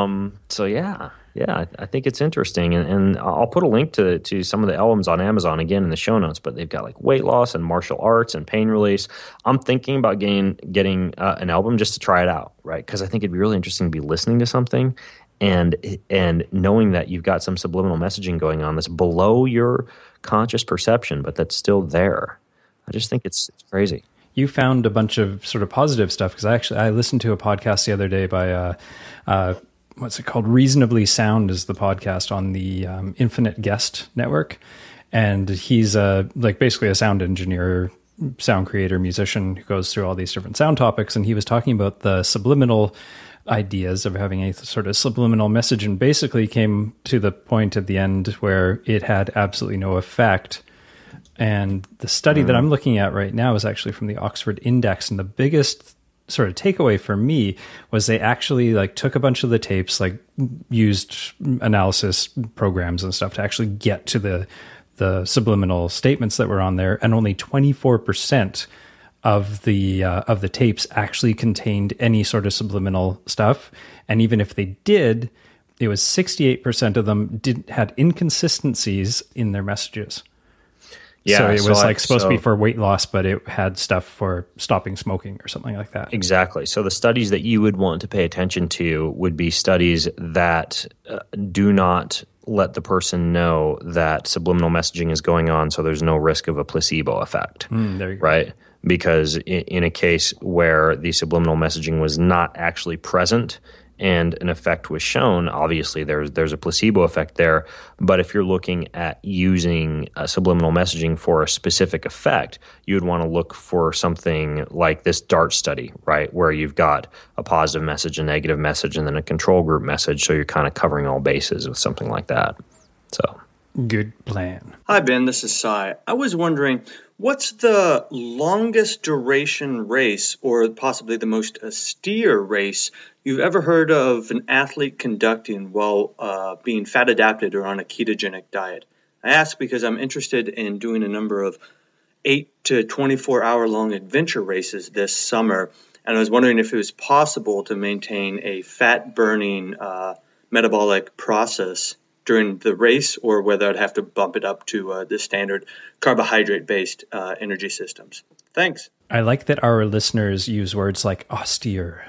so, yeah. Yeah, I think it's interesting, and I'll put a link to some of the albums on Amazon again in the show notes. But they've got like weight loss and martial arts and pain release. I'm thinking about getting an album just to try it out, right? Because I think it'd be really interesting to be listening to something and knowing that you've got some subliminal messaging going on that's below your conscious perception, but that's still there. I just think it's crazy. You found a bunch of sort of positive stuff because I listened to a podcast the other day by what's it called? Reasonably Sound is the podcast on the Infinite Guest Network. And he's basically a sound engineer, sound creator, musician who goes through all these different sound topics. And he was talking about the subliminal ideas of having a sort of subliminal message, and basically came to the point at the end where it had absolutely no effect. And the study that I'm looking at right now is actually from the Oxford Index. And the biggest sort of takeaway for me was they actually took a bunch of the tapes, used analysis programs and stuff to actually get to the subliminal statements that were on there. And only 24% of the tapes actually contained any sort of subliminal stuff. And even if they did, it was 68% of them had inconsistencies in their messages. Yeah, so it was supposed to be for weight loss, but it had stuff for stopping smoking or something like that. Exactly. So the studies that you would want to pay attention to would be studies that do not let the person know that subliminal messaging is going on, so there's no risk of a placebo effect. There you go. Right? Because in a case where the subliminal messaging was not actually present and an effect was shown, obviously there's a placebo effect there. But if you're looking at using subliminal messaging for a specific effect, you would want to look for something like this DART study, right, where you've got a positive message, a negative message, and then a control group message. So you're kind of covering all bases with something like that. So good plan. Hi, Ben. This is Cy. I was wondering, what's the longest duration race, or possibly the most austere race, you've ever heard of an athlete conducting while being fat adapted or on a ketogenic diet? I ask because I'm interested in doing a number of 8 to 24 hour long adventure races this summer, and I was wondering if it was possible to maintain a fat burning metabolic process during the race, or whether I'd have to bump it up to the standard carbohydrate-based energy systems. Thanks. I like that our listeners use words like austere.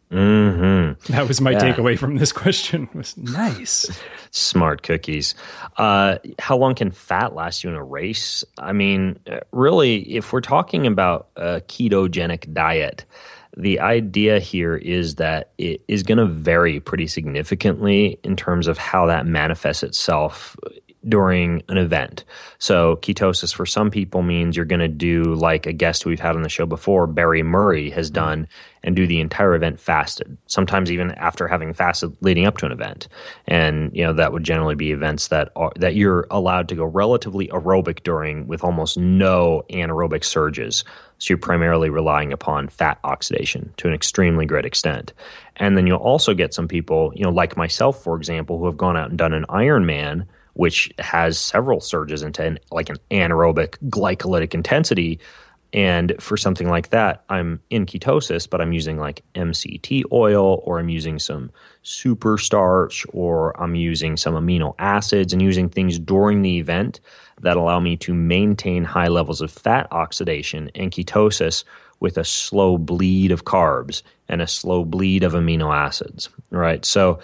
Mm-hmm. That was my takeaway from this question. It was nice. Smart cookies. How long can fat last you in a race? I mean, really, if we're talking about a ketogenic diet, the idea here is that it is going to vary pretty significantly in terms of how that manifests itself during an event. So ketosis for some people means you're going to do like a guest we've had on the show before, Barry Murray, has done, and do the entire event fasted, sometimes even after having fasted leading up to an event. And that would generally be events that you're allowed to go relatively aerobic during, with almost no anaerobic surges. So you're primarily relying upon fat oxidation to an extremely great extent. And then you'll also get some people, like myself, for example, who have gone out and done an Ironman, which has several surges into an anaerobic glycolytic intensity. And for something like that, I'm in ketosis, but I'm using like MCT oil, or I'm using some super starch, or I'm using some amino acids, and using things during the event that allow me to maintain high levels of fat oxidation and ketosis with a slow bleed of carbs and a slow bleed of amino acids, right? So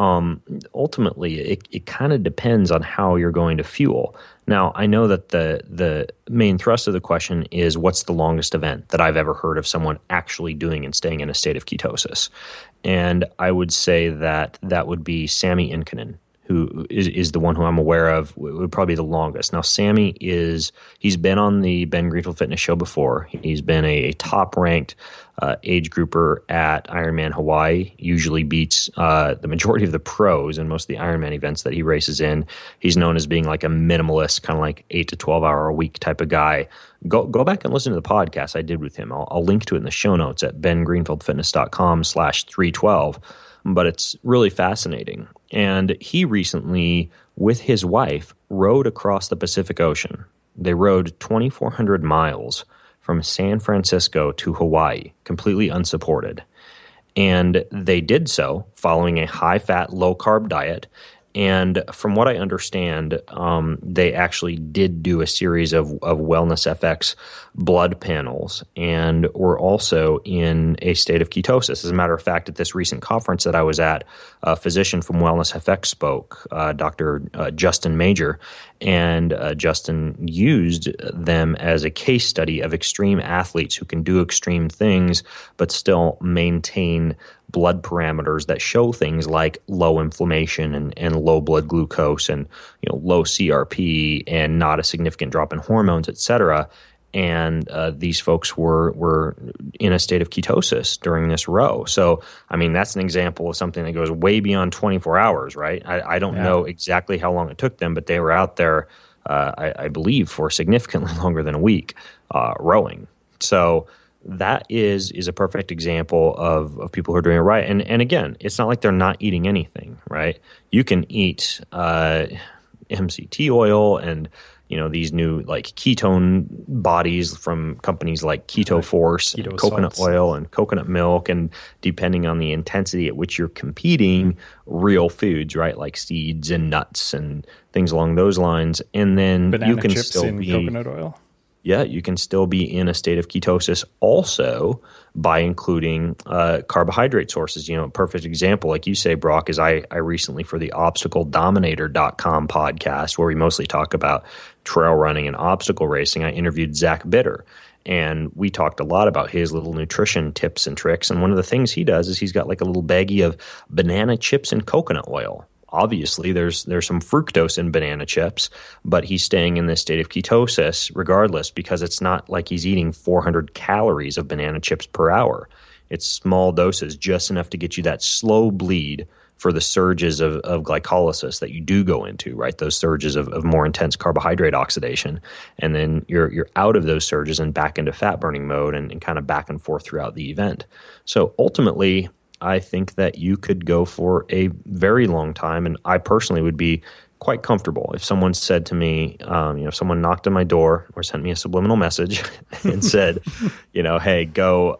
ultimately, it kind of depends on how you're going to fuel. Now, I know that the main thrust of the question is, what's the longest event that I've ever heard of someone actually doing and staying in a state of ketosis? And I would say that would be Sami Inkinen, who is the one who I'm aware of, would probably be the longest. Now, Sami he's been on the Ben Greenfield Fitness Show before. He's been a top-ranked age grouper at Ironman Hawaii, usually beats the majority of the pros in most of the Ironman events that he races in. He's known as being like a minimalist, kind of like 8 to 12 hour a week type of guy. Go back and listen to the podcast I did with him. I'll link to it in the show notes at bengreenfieldfitness.com/312. But it's really fascinating. And he recently, with his wife, rode across the Pacific Ocean. They rode 2,400 miles from San Francisco to Hawaii, completely unsupported. And they did so following a high-fat, low-carb diet. And from what I understand, they actually did do a series of WellnessFX blood panels, and were also in a state of ketosis. As a matter of fact, at this recent conference that I was at, a physician from WellnessFX spoke, Dr. Justin Major, and Justin used them as a case study of extreme athletes who can do extreme things but still maintain blood parameters that show things like low inflammation and low blood glucose and low CRP and not a significant drop in hormones, et cetera. And these folks were in a state of ketosis during this row. So, I mean, that's an example of something that goes way beyond 24 hours, right? I don't know exactly how long it took them, but they were out there, I believe, for significantly longer than a week rowing. So that is a perfect example of people who are doing it right. And again, it's not like they're not eating anything, right? You can eat MCT oil and these new like ketone bodies from companies like Keto Force, and coconut salts, oil and coconut milk, and depending on the intensity at which you're competing, real foods, right, like seeds and nuts and things along those lines. And then banana you can chips still in coconut oil. Yeah, you can still be in a state of ketosis also by including carbohydrate sources. A perfect example, like you say, Brock, is I recently, for the ObstacleDominator.com podcast, where we mostly talk about trail running and obstacle racing, I interviewed Zach Bitter. And we talked a lot about his little nutrition tips and tricks. And one of the things he does is he's got like a little baggie of banana chips and coconut oil. Obviously, there's some fructose in banana chips, but he's staying in this state of ketosis regardless, because it's not like he's eating 400 calories of banana chips per hour. It's small doses, just enough to get you that slow bleed for the surges of glycolysis that you do go into, right? Those surges of more intense carbohydrate oxidation. And then you're out of those surges and back into fat burning mode and kind of back and forth throughout the event. So ultimately, I think that you could go for a very long time, and I personally would be quite comfortable if someone said to me, if someone knocked on my door or sent me a subliminal message and said, hey, go,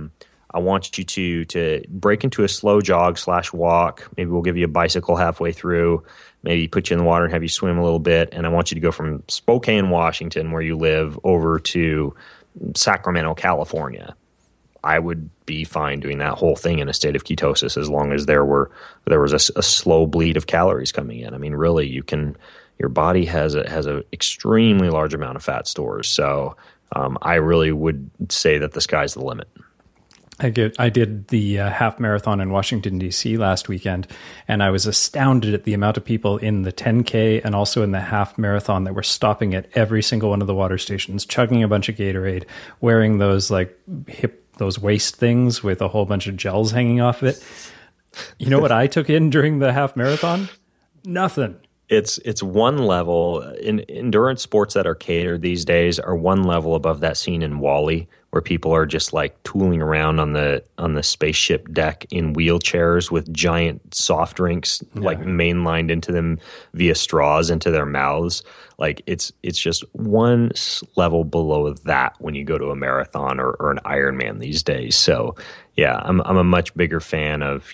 I want you to break into a slow jog / walk. Maybe we'll give you a bicycle halfway through, maybe put you in the water and have you swim a little bit, and I want you to go from Spokane, Washington, where you live, over to Sacramento, California. I would be fine doing that whole thing in a state of ketosis as long as there was a slow bleed of calories coming in. I mean, really, your body has a extremely large amount of fat stores. So I really would say that the sky's the limit. I did the half marathon in Washington, D.C. last weekend, and I was astounded at the amount of people in the 10K and also in the half marathon that were stopping at every single one of the water stations, chugging a bunch of Gatorade, wearing those those waist things with a whole bunch of gels hanging off of it. You know what I took in during the half marathon? Nothing. It's one level in endurance sports that are catered these days are one level above that scene in WALL-E, where people are just like tooling around on the spaceship deck in wheelchairs with giant soft drinks like mainlined into them via straws into their mouths. Like it's just one level below that when you go to a marathon or an Ironman these days. So yeah, I'm a much bigger fan of,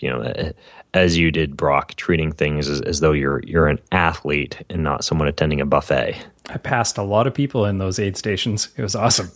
as you did, Brock, treating things as though you're an athlete and not someone attending a buffet. I passed a lot of people in those aid stations. It was awesome.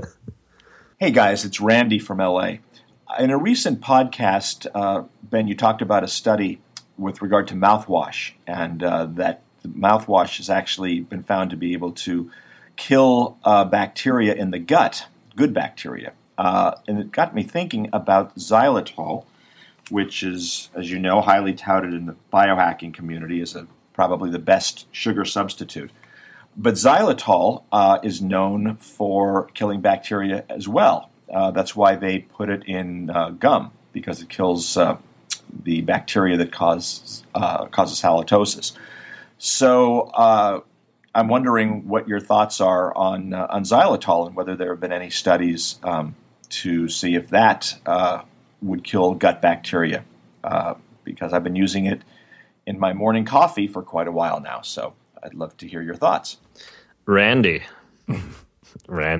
Hey guys, it's Randy from LA. In a recent podcast, Ben, you talked about a study with regard to mouthwash, and that the mouthwash has actually been found to be able to kill bacteria in the gut, good bacteria. And it got me thinking about xylitol, which is, as you know, highly touted in the biohacking community as probably the best sugar substitute. But xylitol is known for killing bacteria as well. That's why they put it in gum, because it kills the bacteria that causes halitosis. So I'm wondering what your thoughts are on xylitol and whether there have been any studies to see if that would kill gut bacteria, because I've been using it in my morning coffee for quite a while now. So I'd love to hear your thoughts. Randy. I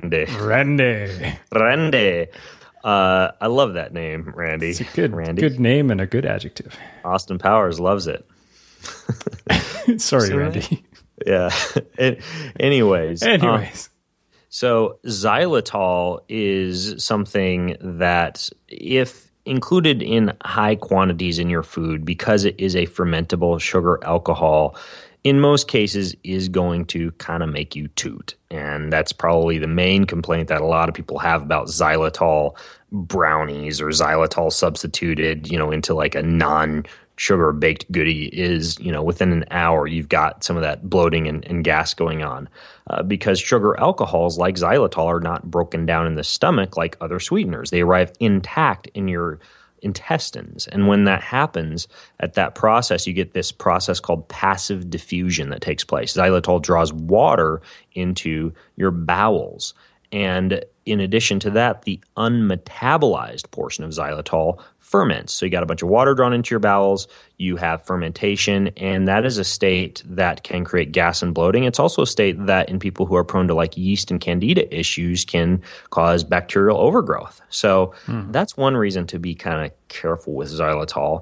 love that name, Randy. It's a good, Randy. Good name and a good adjective. Austin Powers loves it. Sorry, Randy. Yeah. Anyways. So xylitol is something that, if included in high quantities in your food, because it is a fermentable sugar alcohol, in most cases is going to kind of make you toot. And that's probably the main complaint that a lot of people have about xylitol brownies or xylitol substituted, into like a non-sugar baked goodie is, within an hour, you've got some of that bloating and gas going on because sugar alcohols like xylitol are not broken down in the stomach like other sweeteners. They arrive intact in your intestines. And when that happens at that process, you get this process called passive diffusion that takes place. Xylitol draws water into your bowels. And in addition to that, the unmetabolized portion of xylitol ferments. So you got a bunch of water drawn into your bowels, you have fermentation, and that is a state that can create gas and bloating. It's also a state that in people who are prone to like yeast and candida issues can cause bacterial overgrowth. So that's one reason to be kind of careful with xylitol.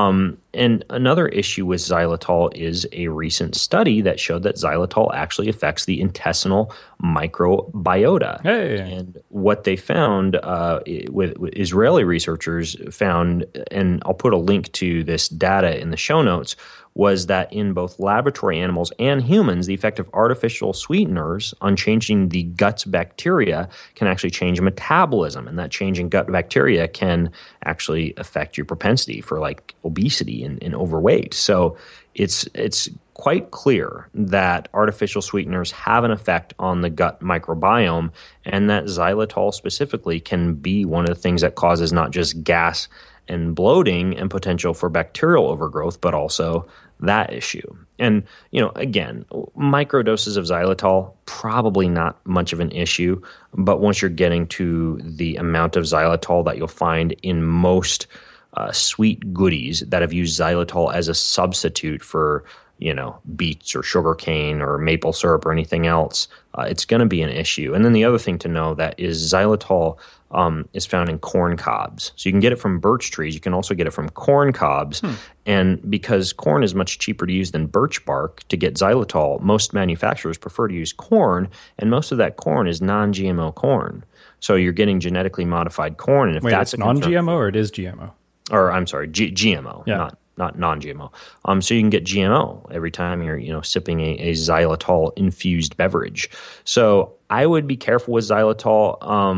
And another issue with xylitol is a recent study that showed that xylitol actually affects the intestinal microbiota. Hey. And what they found with Israeli researchers found, and I'll put a link to this data in the show notes, was that in both laboratory animals and humans, the effect of artificial sweeteners on changing the gut's bacteria can actually change metabolism. And that change in gut bacteria can actually affect your propensity for like obesity and overweight. So it's quite clear that artificial sweeteners have an effect on the gut microbiome, and that xylitol specifically can be one of the things that causes not just gas and bloating and potential for bacterial overgrowth, but also that issue. And, again, microdoses of xylitol, probably not much of an issue, but once you're getting to the amount of xylitol that you'll find in most sweet goodies that have used xylitol as a substitute for, beets or sugar cane or maple syrup or anything else, it's going to be an issue. And then the other thing to know that is xylitol is found in corn cobs. So you can get it from birch trees. You can also get it from corn cobs. And because corn is much cheaper to use than birch bark to get xylitol, most manufacturers prefer to use corn, and most of that corn is non-GMO corn. So you're getting genetically modified corn. And if that's it's non-GMO or it is GMO? Or I'm sorry, GMO, not non-GMO. So you can get GMO every time you're sipping a xylitol infused beverage. So I would be careful with xylitol.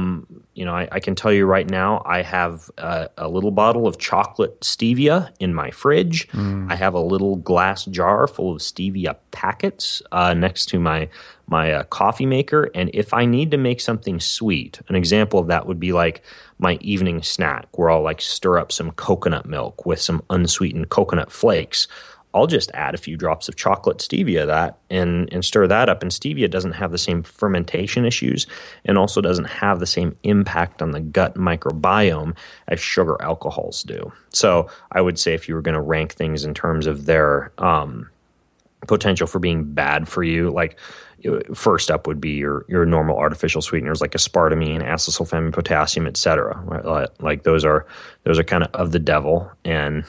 I can tell you right now, I have a little bottle of chocolate stevia in my fridge. I have a little glass jar full of stevia packets next to my coffee maker. And if I need to make something sweet, an example of that would be like my evening snack where I'll like stir up some coconut milk with some unsweetened coconut flakes. I'll just add a few drops of chocolate stevia and stir that up. And stevia doesn't have the same fermentation issues and also doesn't have the same impact on the gut microbiome as sugar alcohols do. So I would say if you were going to rank things in terms of their potential for being bad for you, like first up would be your normal artificial sweeteners like aspartame, acesulfame, potassium, etc. Right? Like those are kind of the devil, and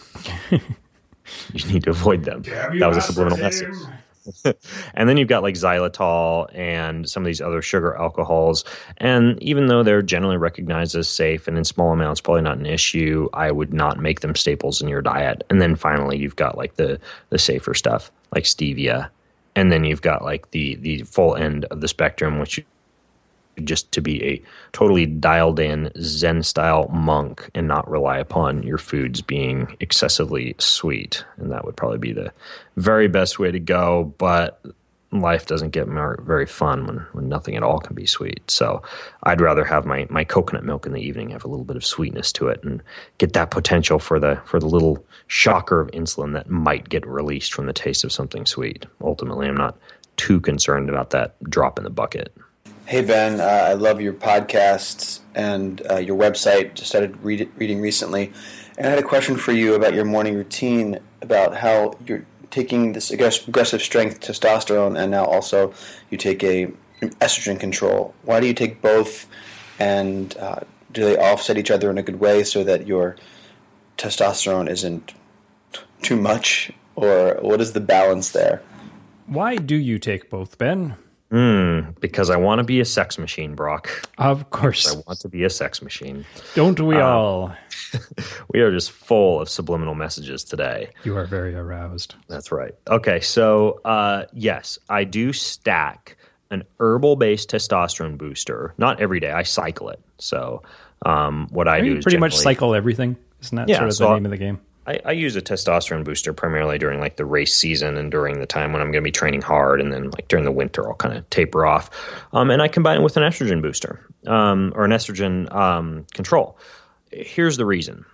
you need to avoid them. That was a subliminal message. And then you've got like xylitol and some of these other sugar alcohols. And even though they're generally recognized as safe and in small amounts, probably not an issue, I would not make them staples in your diet. And then finally, you've got like the safer stuff like stevia. And then you've got like the full end of the spectrum, which just to be a totally dialed in Zen style monk and not rely upon your foods being excessively sweet. And that would probably be the very best way to go. But life doesn't get very fun when nothing at all can be sweet. So I'd rather have my coconut milk in the evening, have a little bit of sweetness to it, and get that potential for the little shocker of insulin that might get released from the taste of something sweet. Ultimately, I'm not too concerned about that drop in the bucket. Hey, Ben, I love your podcasts and your website. Just started reading recently. And I had a question for you about your morning routine, about how you're taking this aggressive strength testosterone, and now also you take an estrogen control. Why do you take both, and do they offset each other in a good way so that your testosterone isn't too much, or what is the balance there? Why do you take both, Ben? Because I want to be a sex machine, Brock. Of course. I want to be a sex machine. Don't we all? We are just full of subliminal messages today. You are very aroused. That's right. Okay, so yes, I do stack an herbal-based testosterone booster. Not every day. I cycle it. So what I do is pretty much cycle everything. Isn't that sort of the name of the game? I use a testosterone booster primarily during like the race season and during the time when I'm going to be training hard, and then like during the winter I'll kind of taper off. And I combine it with an estrogen booster or an estrogen control. Here's the reason.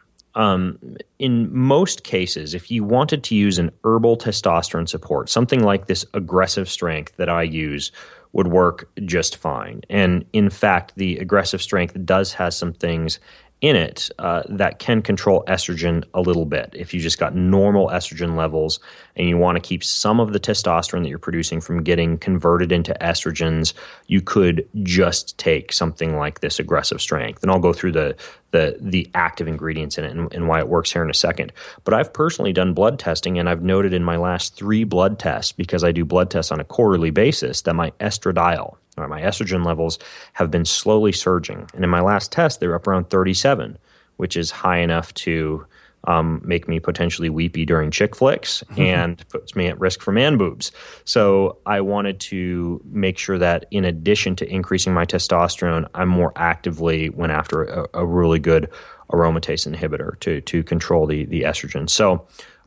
In most cases, if you wanted to use an herbal testosterone support, something like this aggressive strength that I use would work just fine. And in fact, the aggressive strength does have some things in it that can control estrogen a little bit. If you just got normal estrogen levels and you want to keep some of the testosterone that you're producing from getting converted into estrogens, you could just take something like this aggressive strength. And I'll go through the active ingredients in it and why it works here in a second. But I've personally done blood testing, and I've noted in my last 3 blood tests, because I do blood tests on a quarterly basis, that my estradiol, or my estrogen levels, have been slowly surging. And in my last test, they were up around 37, which is high enough to make me potentially weepy during chick flicks and puts me at risk for man boobs. So I wanted to make sure that in addition to increasing my testosterone, I more actively went after a really good aromatase inhibitor to control the estrogen. So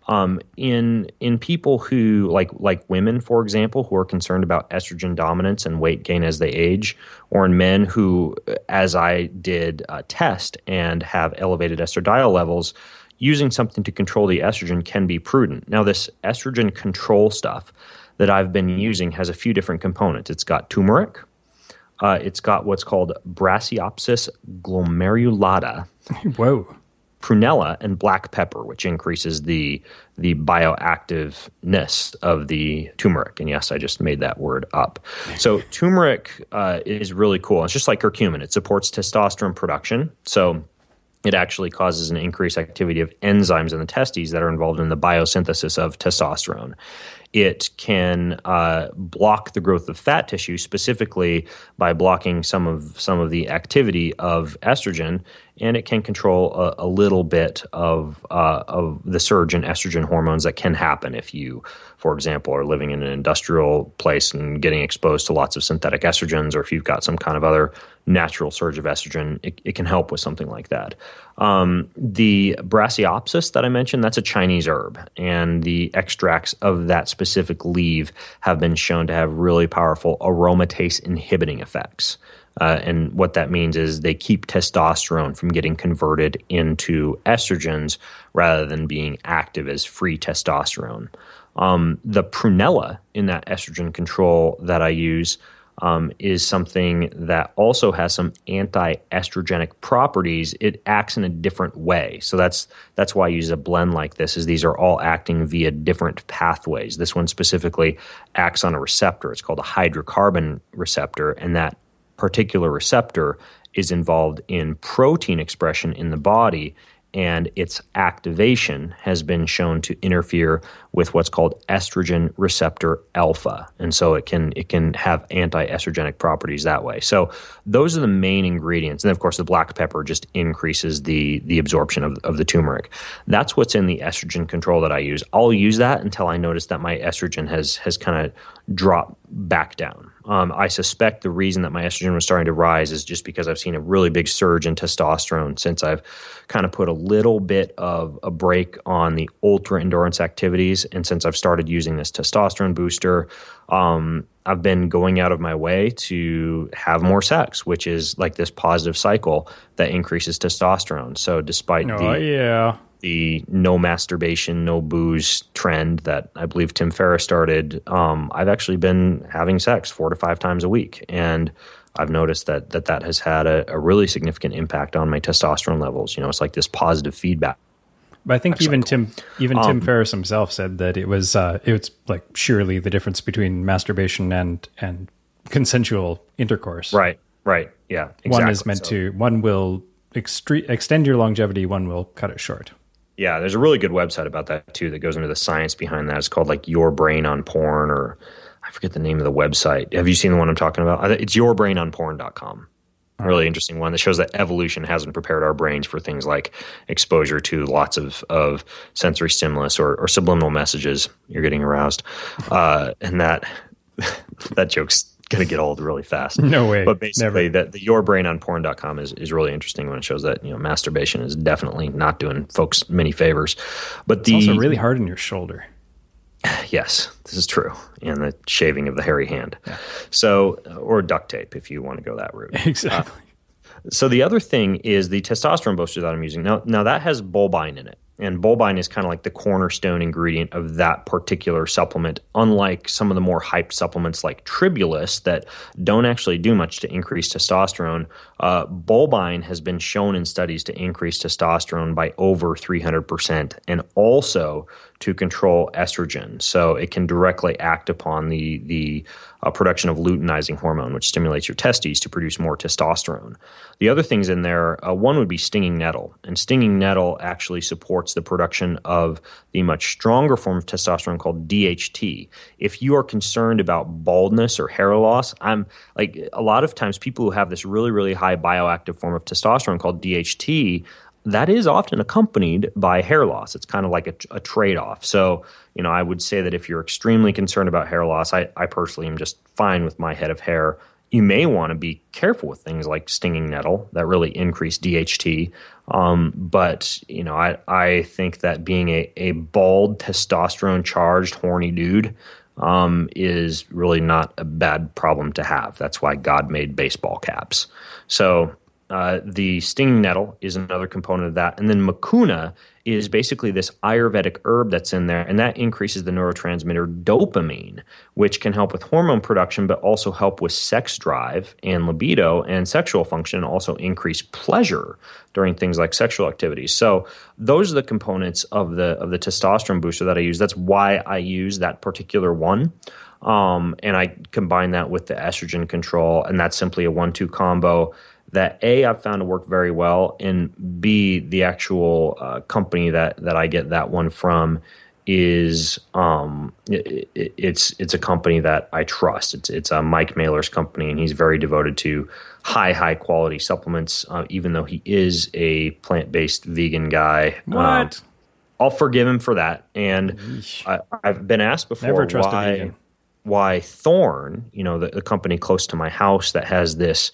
in people who like women, for example, who are concerned about estrogen dominance and weight gain as they age, or in men who, as I did, test and have elevated estradiol levels, using something to control the estrogen can be prudent. Now, this estrogen control stuff that I've been using has a few different components. It's got turmeric. It's got what's called Brassioopsis glomerulata. Whoa. Prunella, and black pepper, which increases the bioactiveness of the turmeric. And yes, I just made that word up. So turmeric is really cool. It's just like curcumin. It supports testosterone production. So it actually causes an increased activity of enzymes in the testes that are involved in the biosynthesis of testosterone. It can block the growth of fat tissue, specifically by blocking some of the activity of estrogen, and it can control a little bit of the surge in estrogen hormones that can happen if you, for example, are living in an industrial place and getting exposed to lots of synthetic estrogens, or if you've got some kind of other natural surge of estrogen, it can help with something like that. The Brassioopsis that I mentioned, that's a Chinese herb, and the extracts of that specific leaf have been shown to have really powerful aromatase inhibiting effects. And what that means is they keep testosterone from getting converted into estrogens rather than being active as free testosterone. The prunella in that estrogen control that I use is something that also has some anti-estrogenic properties. It acts in a different way. So that's why I use a blend like this, is these are all acting via different pathways. This one specifically acts on a receptor. It's called a hydrocarbon receptor, and that particular receptor is involved in protein expression in the body, and its activation has been shown to interfere with what's called estrogen receptor alpha. And so it can have anti-estrogenic properties that way. So those are the main ingredients. And of course, the black pepper just increases the absorption of the turmeric. That's what's in the estrogen control that I use. I'll use that until I notice that my estrogen has kind of dropped back down. I suspect the reason that my estrogen was starting to rise is just because I've seen a really big surge in testosterone since I've kind of put a little bit of a break on the ultra endurance activities. And since I've started using this testosterone booster, I've been going out of my way to have more sex, which is like this positive cycle that increases testosterone. So despite the no masturbation, no booze trend that I believe Tim Ferriss started, I've actually been having sex 4 to 5 times a week. And I've noticed that has had a really significant impact on my testosterone levels. You know, it's like this positive feedback. But I think even Tim Ferriss himself said that it was like surely the difference between masturbation and consensual intercourse. Right. Yeah, exactly. One is meant to, one will extend your longevity, one will cut it short. Yeah, there's a really good website about that too that goes into the science behind that. It's called like Your Brain on Porn, or I forget the name of the website. Have you seen the one I'm talking about? It's yourbrainonporn.com. really interesting one that shows that evolution hasn't prepared our brains for things like exposure to lots of sensory stimulus or subliminal messages. You're getting aroused. And that joke's going to get old really fast. No way. But basically, the yourbrainonporn.com is really interesting when it shows that masturbation is definitely not doing folks many favors. But it's also really hard on your shoulder. Yes, this is true. And the shaving of the hairy hand. Yeah. So, or duct tape if you want to go that route. Exactly. So the other thing is the testosterone booster that I'm using. Now that has Bolbine in it. And Bolbine is kind of like the cornerstone ingredient of that particular supplement, unlike some of the more hyped supplements like Tribulus that don't actually do much to increase testosterone. Bolbine has been shown in studies to increase testosterone by over 300% and also to control estrogen. So it can directly act upon the production of luteinizing hormone, which stimulates your testes to produce more testosterone. The other things in there, one would be stinging nettle. And stinging nettle actually supports the production of the much stronger form of testosterone called DHT. If you are concerned about baldness or hair loss, I'm like a lot of times people who have this really, really high bioactive form of testosterone called DHT, that is often accompanied by hair loss. It's kind of like a trade-off. So, I would say that if you're extremely concerned about hair loss, I personally am just fine with my head of hair. You may want to be careful with things like stinging nettle that really increase DHT. But I think that being a bald, testosterone-charged, horny dude is really not a bad problem to have. That's why God made baseball caps. So the stinging nettle is another component of that. And then mucuna is basically this Ayurvedic herb that's in there, and that increases the neurotransmitter dopamine, which can help with hormone production, but also help with sex drive and libido and sexual function, and also increase pleasure during things like sexual activities. So those are the components of the testosterone booster that I use. That's why I use that particular one. And I combine that with the estrogen control, and that's simply a 1-2 combo that A, I've found to work very well, and B, the actual company that I get that one from is it's a company that I trust. It's a Mike Mailer's company, and he's very devoted to high quality supplements. Even though he is a plant-based vegan guy, what? I'll forgive him for that. And I've been asked before, never trust a vegan. Why Thorne, the company close to my house that has this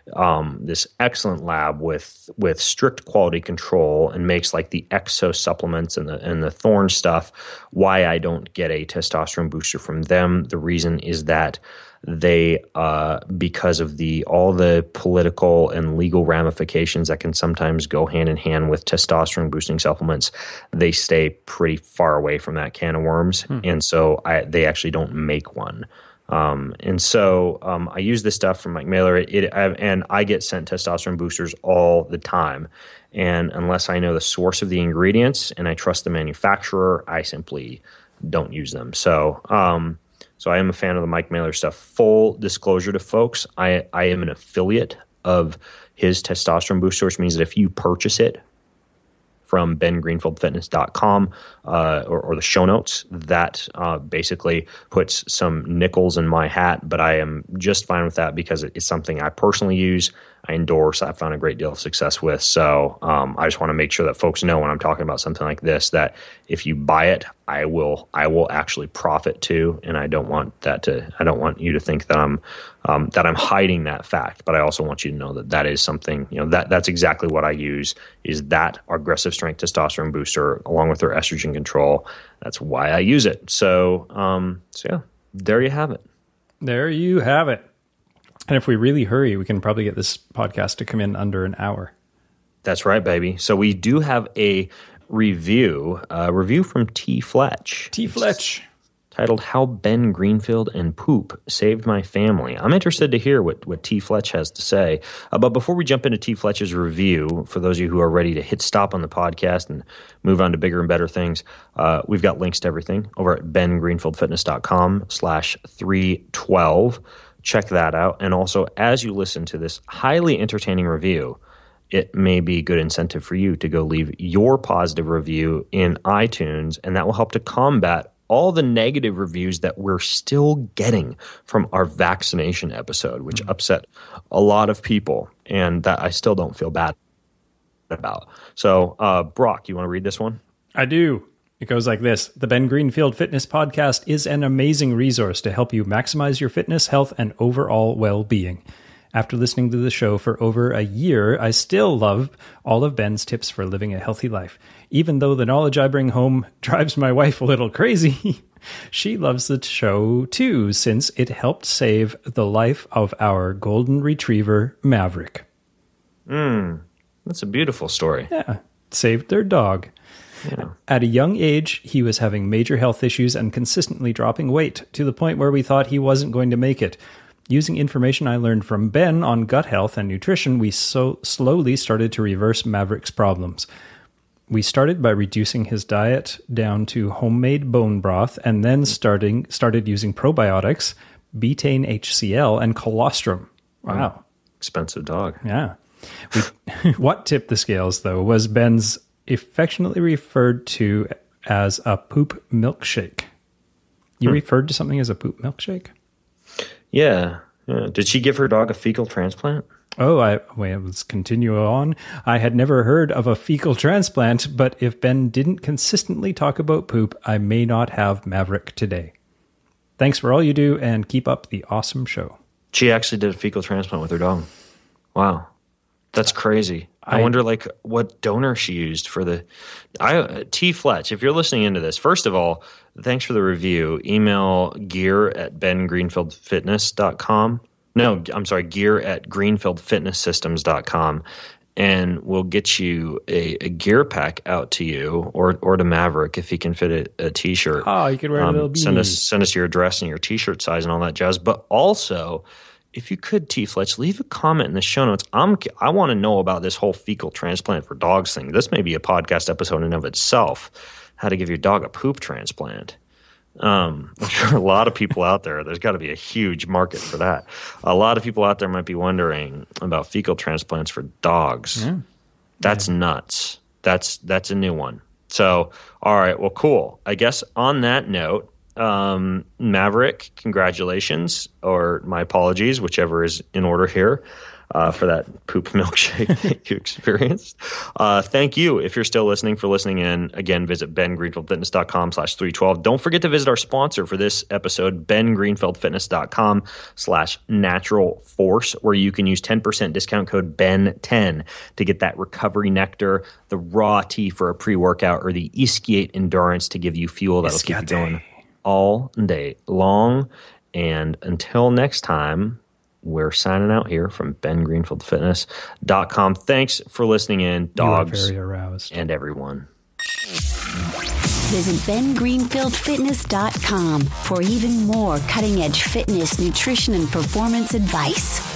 excellent lab with strict quality control and makes like the Exo supplements and the Thorne stuff, why I don't get a testosterone booster from them. The reason is that they, because of all the political and legal ramifications that can sometimes go hand in hand with testosterone boosting supplements, they stay pretty far away from that can of worms. And so they actually don't make one. And so I use this stuff from Mike Mailer, and I get sent testosterone boosters all the time. And unless I know the source of the ingredients and I trust the manufacturer, I simply don't use them. So I am a fan of the Mike Mailer stuff. Full disclosure to folks, I am an affiliate of his testosterone booster, which means that if you purchase it from bengreenfieldfitness.com or the show notes, that basically puts some nickels in my hat, but I am just fine with that because it's something I personally use, I endorse, I've found a great deal of success with. So I just want to make sure that folks know when I'm talking about something like this that if you buy it, I will actually profit too, and I don't want you to think that I'm hiding that fact, but I also want you to know that is something, that's exactly what I use, is that aggressive strength testosterone booster along with their estrogen control. That's why I use it. So yeah, there you have it. There you have it. And if we really hurry, we can probably get this podcast to come in under an hour. That's right, baby. So we do have a review from T. Fletch. T. Fletch. Titled How Ben Greenfield and Poop Saved My Family. I'm interested to hear what T. Fletch has to say. But before we jump into T. Fletch's review, for those of you who are ready to hit stop on the podcast and move on to bigger and better things, we've got links to everything over at bengreenfieldfitness.com/312. Check that out. And also, as you listen to this highly entertaining review, it may be good incentive for you to go leave your positive review in iTunes, and that will help to combat all the negative reviews that we're still getting from our vaccination episode, which upset a lot of people. and that I still don't feel bad about. So, Brock, you want to read this one? I do. It goes like this. The Ben Greenfield Fitness Podcast is an amazing resource to help you maximize your fitness, health, and overall well-being. After listening to the show for over a year, I still love all of Ben's tips for living a healthy life. Even though the knowledge I bring home drives my wife a little crazy, she loves the show too, since it helped save the life of our golden retriever, Maverick. That's a beautiful story. Yeah, saved their dog. Yeah. At a young age, he was having major health issues and consistently dropping weight, to the point where we thought he wasn't going to make it. Using information I learned from Ben on gut health and nutrition, we slowly started to reverse Maverick's problems. We started by reducing his diet down to homemade bone broth, and then started using probiotics, betaine HCl, and colostrum. Wow. Expensive dog. Yeah. What tipped the scales, though, was Ben's affectionately referred to as a poop milkshake. You referred to something as a poop milkshake? Yeah. Did she give her dog a fecal transplant? Oh, let's continue on. I had never heard of a fecal transplant, but if Ben didn't consistently talk about poop, I may not have Maverick today. Thanks for all you do, and keep up the awesome show. She actually did a fecal transplant with her dog. Wow. That's crazy. I wonder, what donor she used for the... T. Fletch, if you're listening into this, first of all, thanks for the review. Email gear@bengreenfieldfitness.com. No, I'm sorry, gear@greenfieldfitnesssystems.com, and we'll get you a gear pack out to you or to Maverick if he can fit a T-shirt. Oh, you could wear a little beanie. Send us your address and your T-shirt size and all that jazz. But also, if you could, T. Fletch, leave a comment in the show notes. I want to know about this whole fecal transplant for dogs thing. This may be a podcast episode in and of itself, how to give your dog a poop transplant. I'm sure a lot of people out there's got to be a huge market for that. A lot of people out there might be wondering about fecal transplants for dogs. Yeah. That's nuts. That's a new one. So, all right, well, cool. I guess on that note, Maverick, congratulations, or my apologies, whichever is in order here, for that poop milkshake that you experienced. Thank you, if you're still listening, for listening in. Again, visit bengreenfieldfitness.com/312. Don't forget to visit our sponsor for this episode, bengreenfieldfitness.com/naturalforce, where you can use 10% discount code BEN10 to get that recovery nectar, the raw tea for a pre-workout, or the Ischiate Endurance to give you fuel that'll keep you going all day long. And until next time, we're signing out here from bengreenfieldfitness.com. Thanks for listening in, dogs, very aroused, and everyone. Visit bengreenfieldfitness.com for even more cutting-edge fitness, nutrition, and performance advice.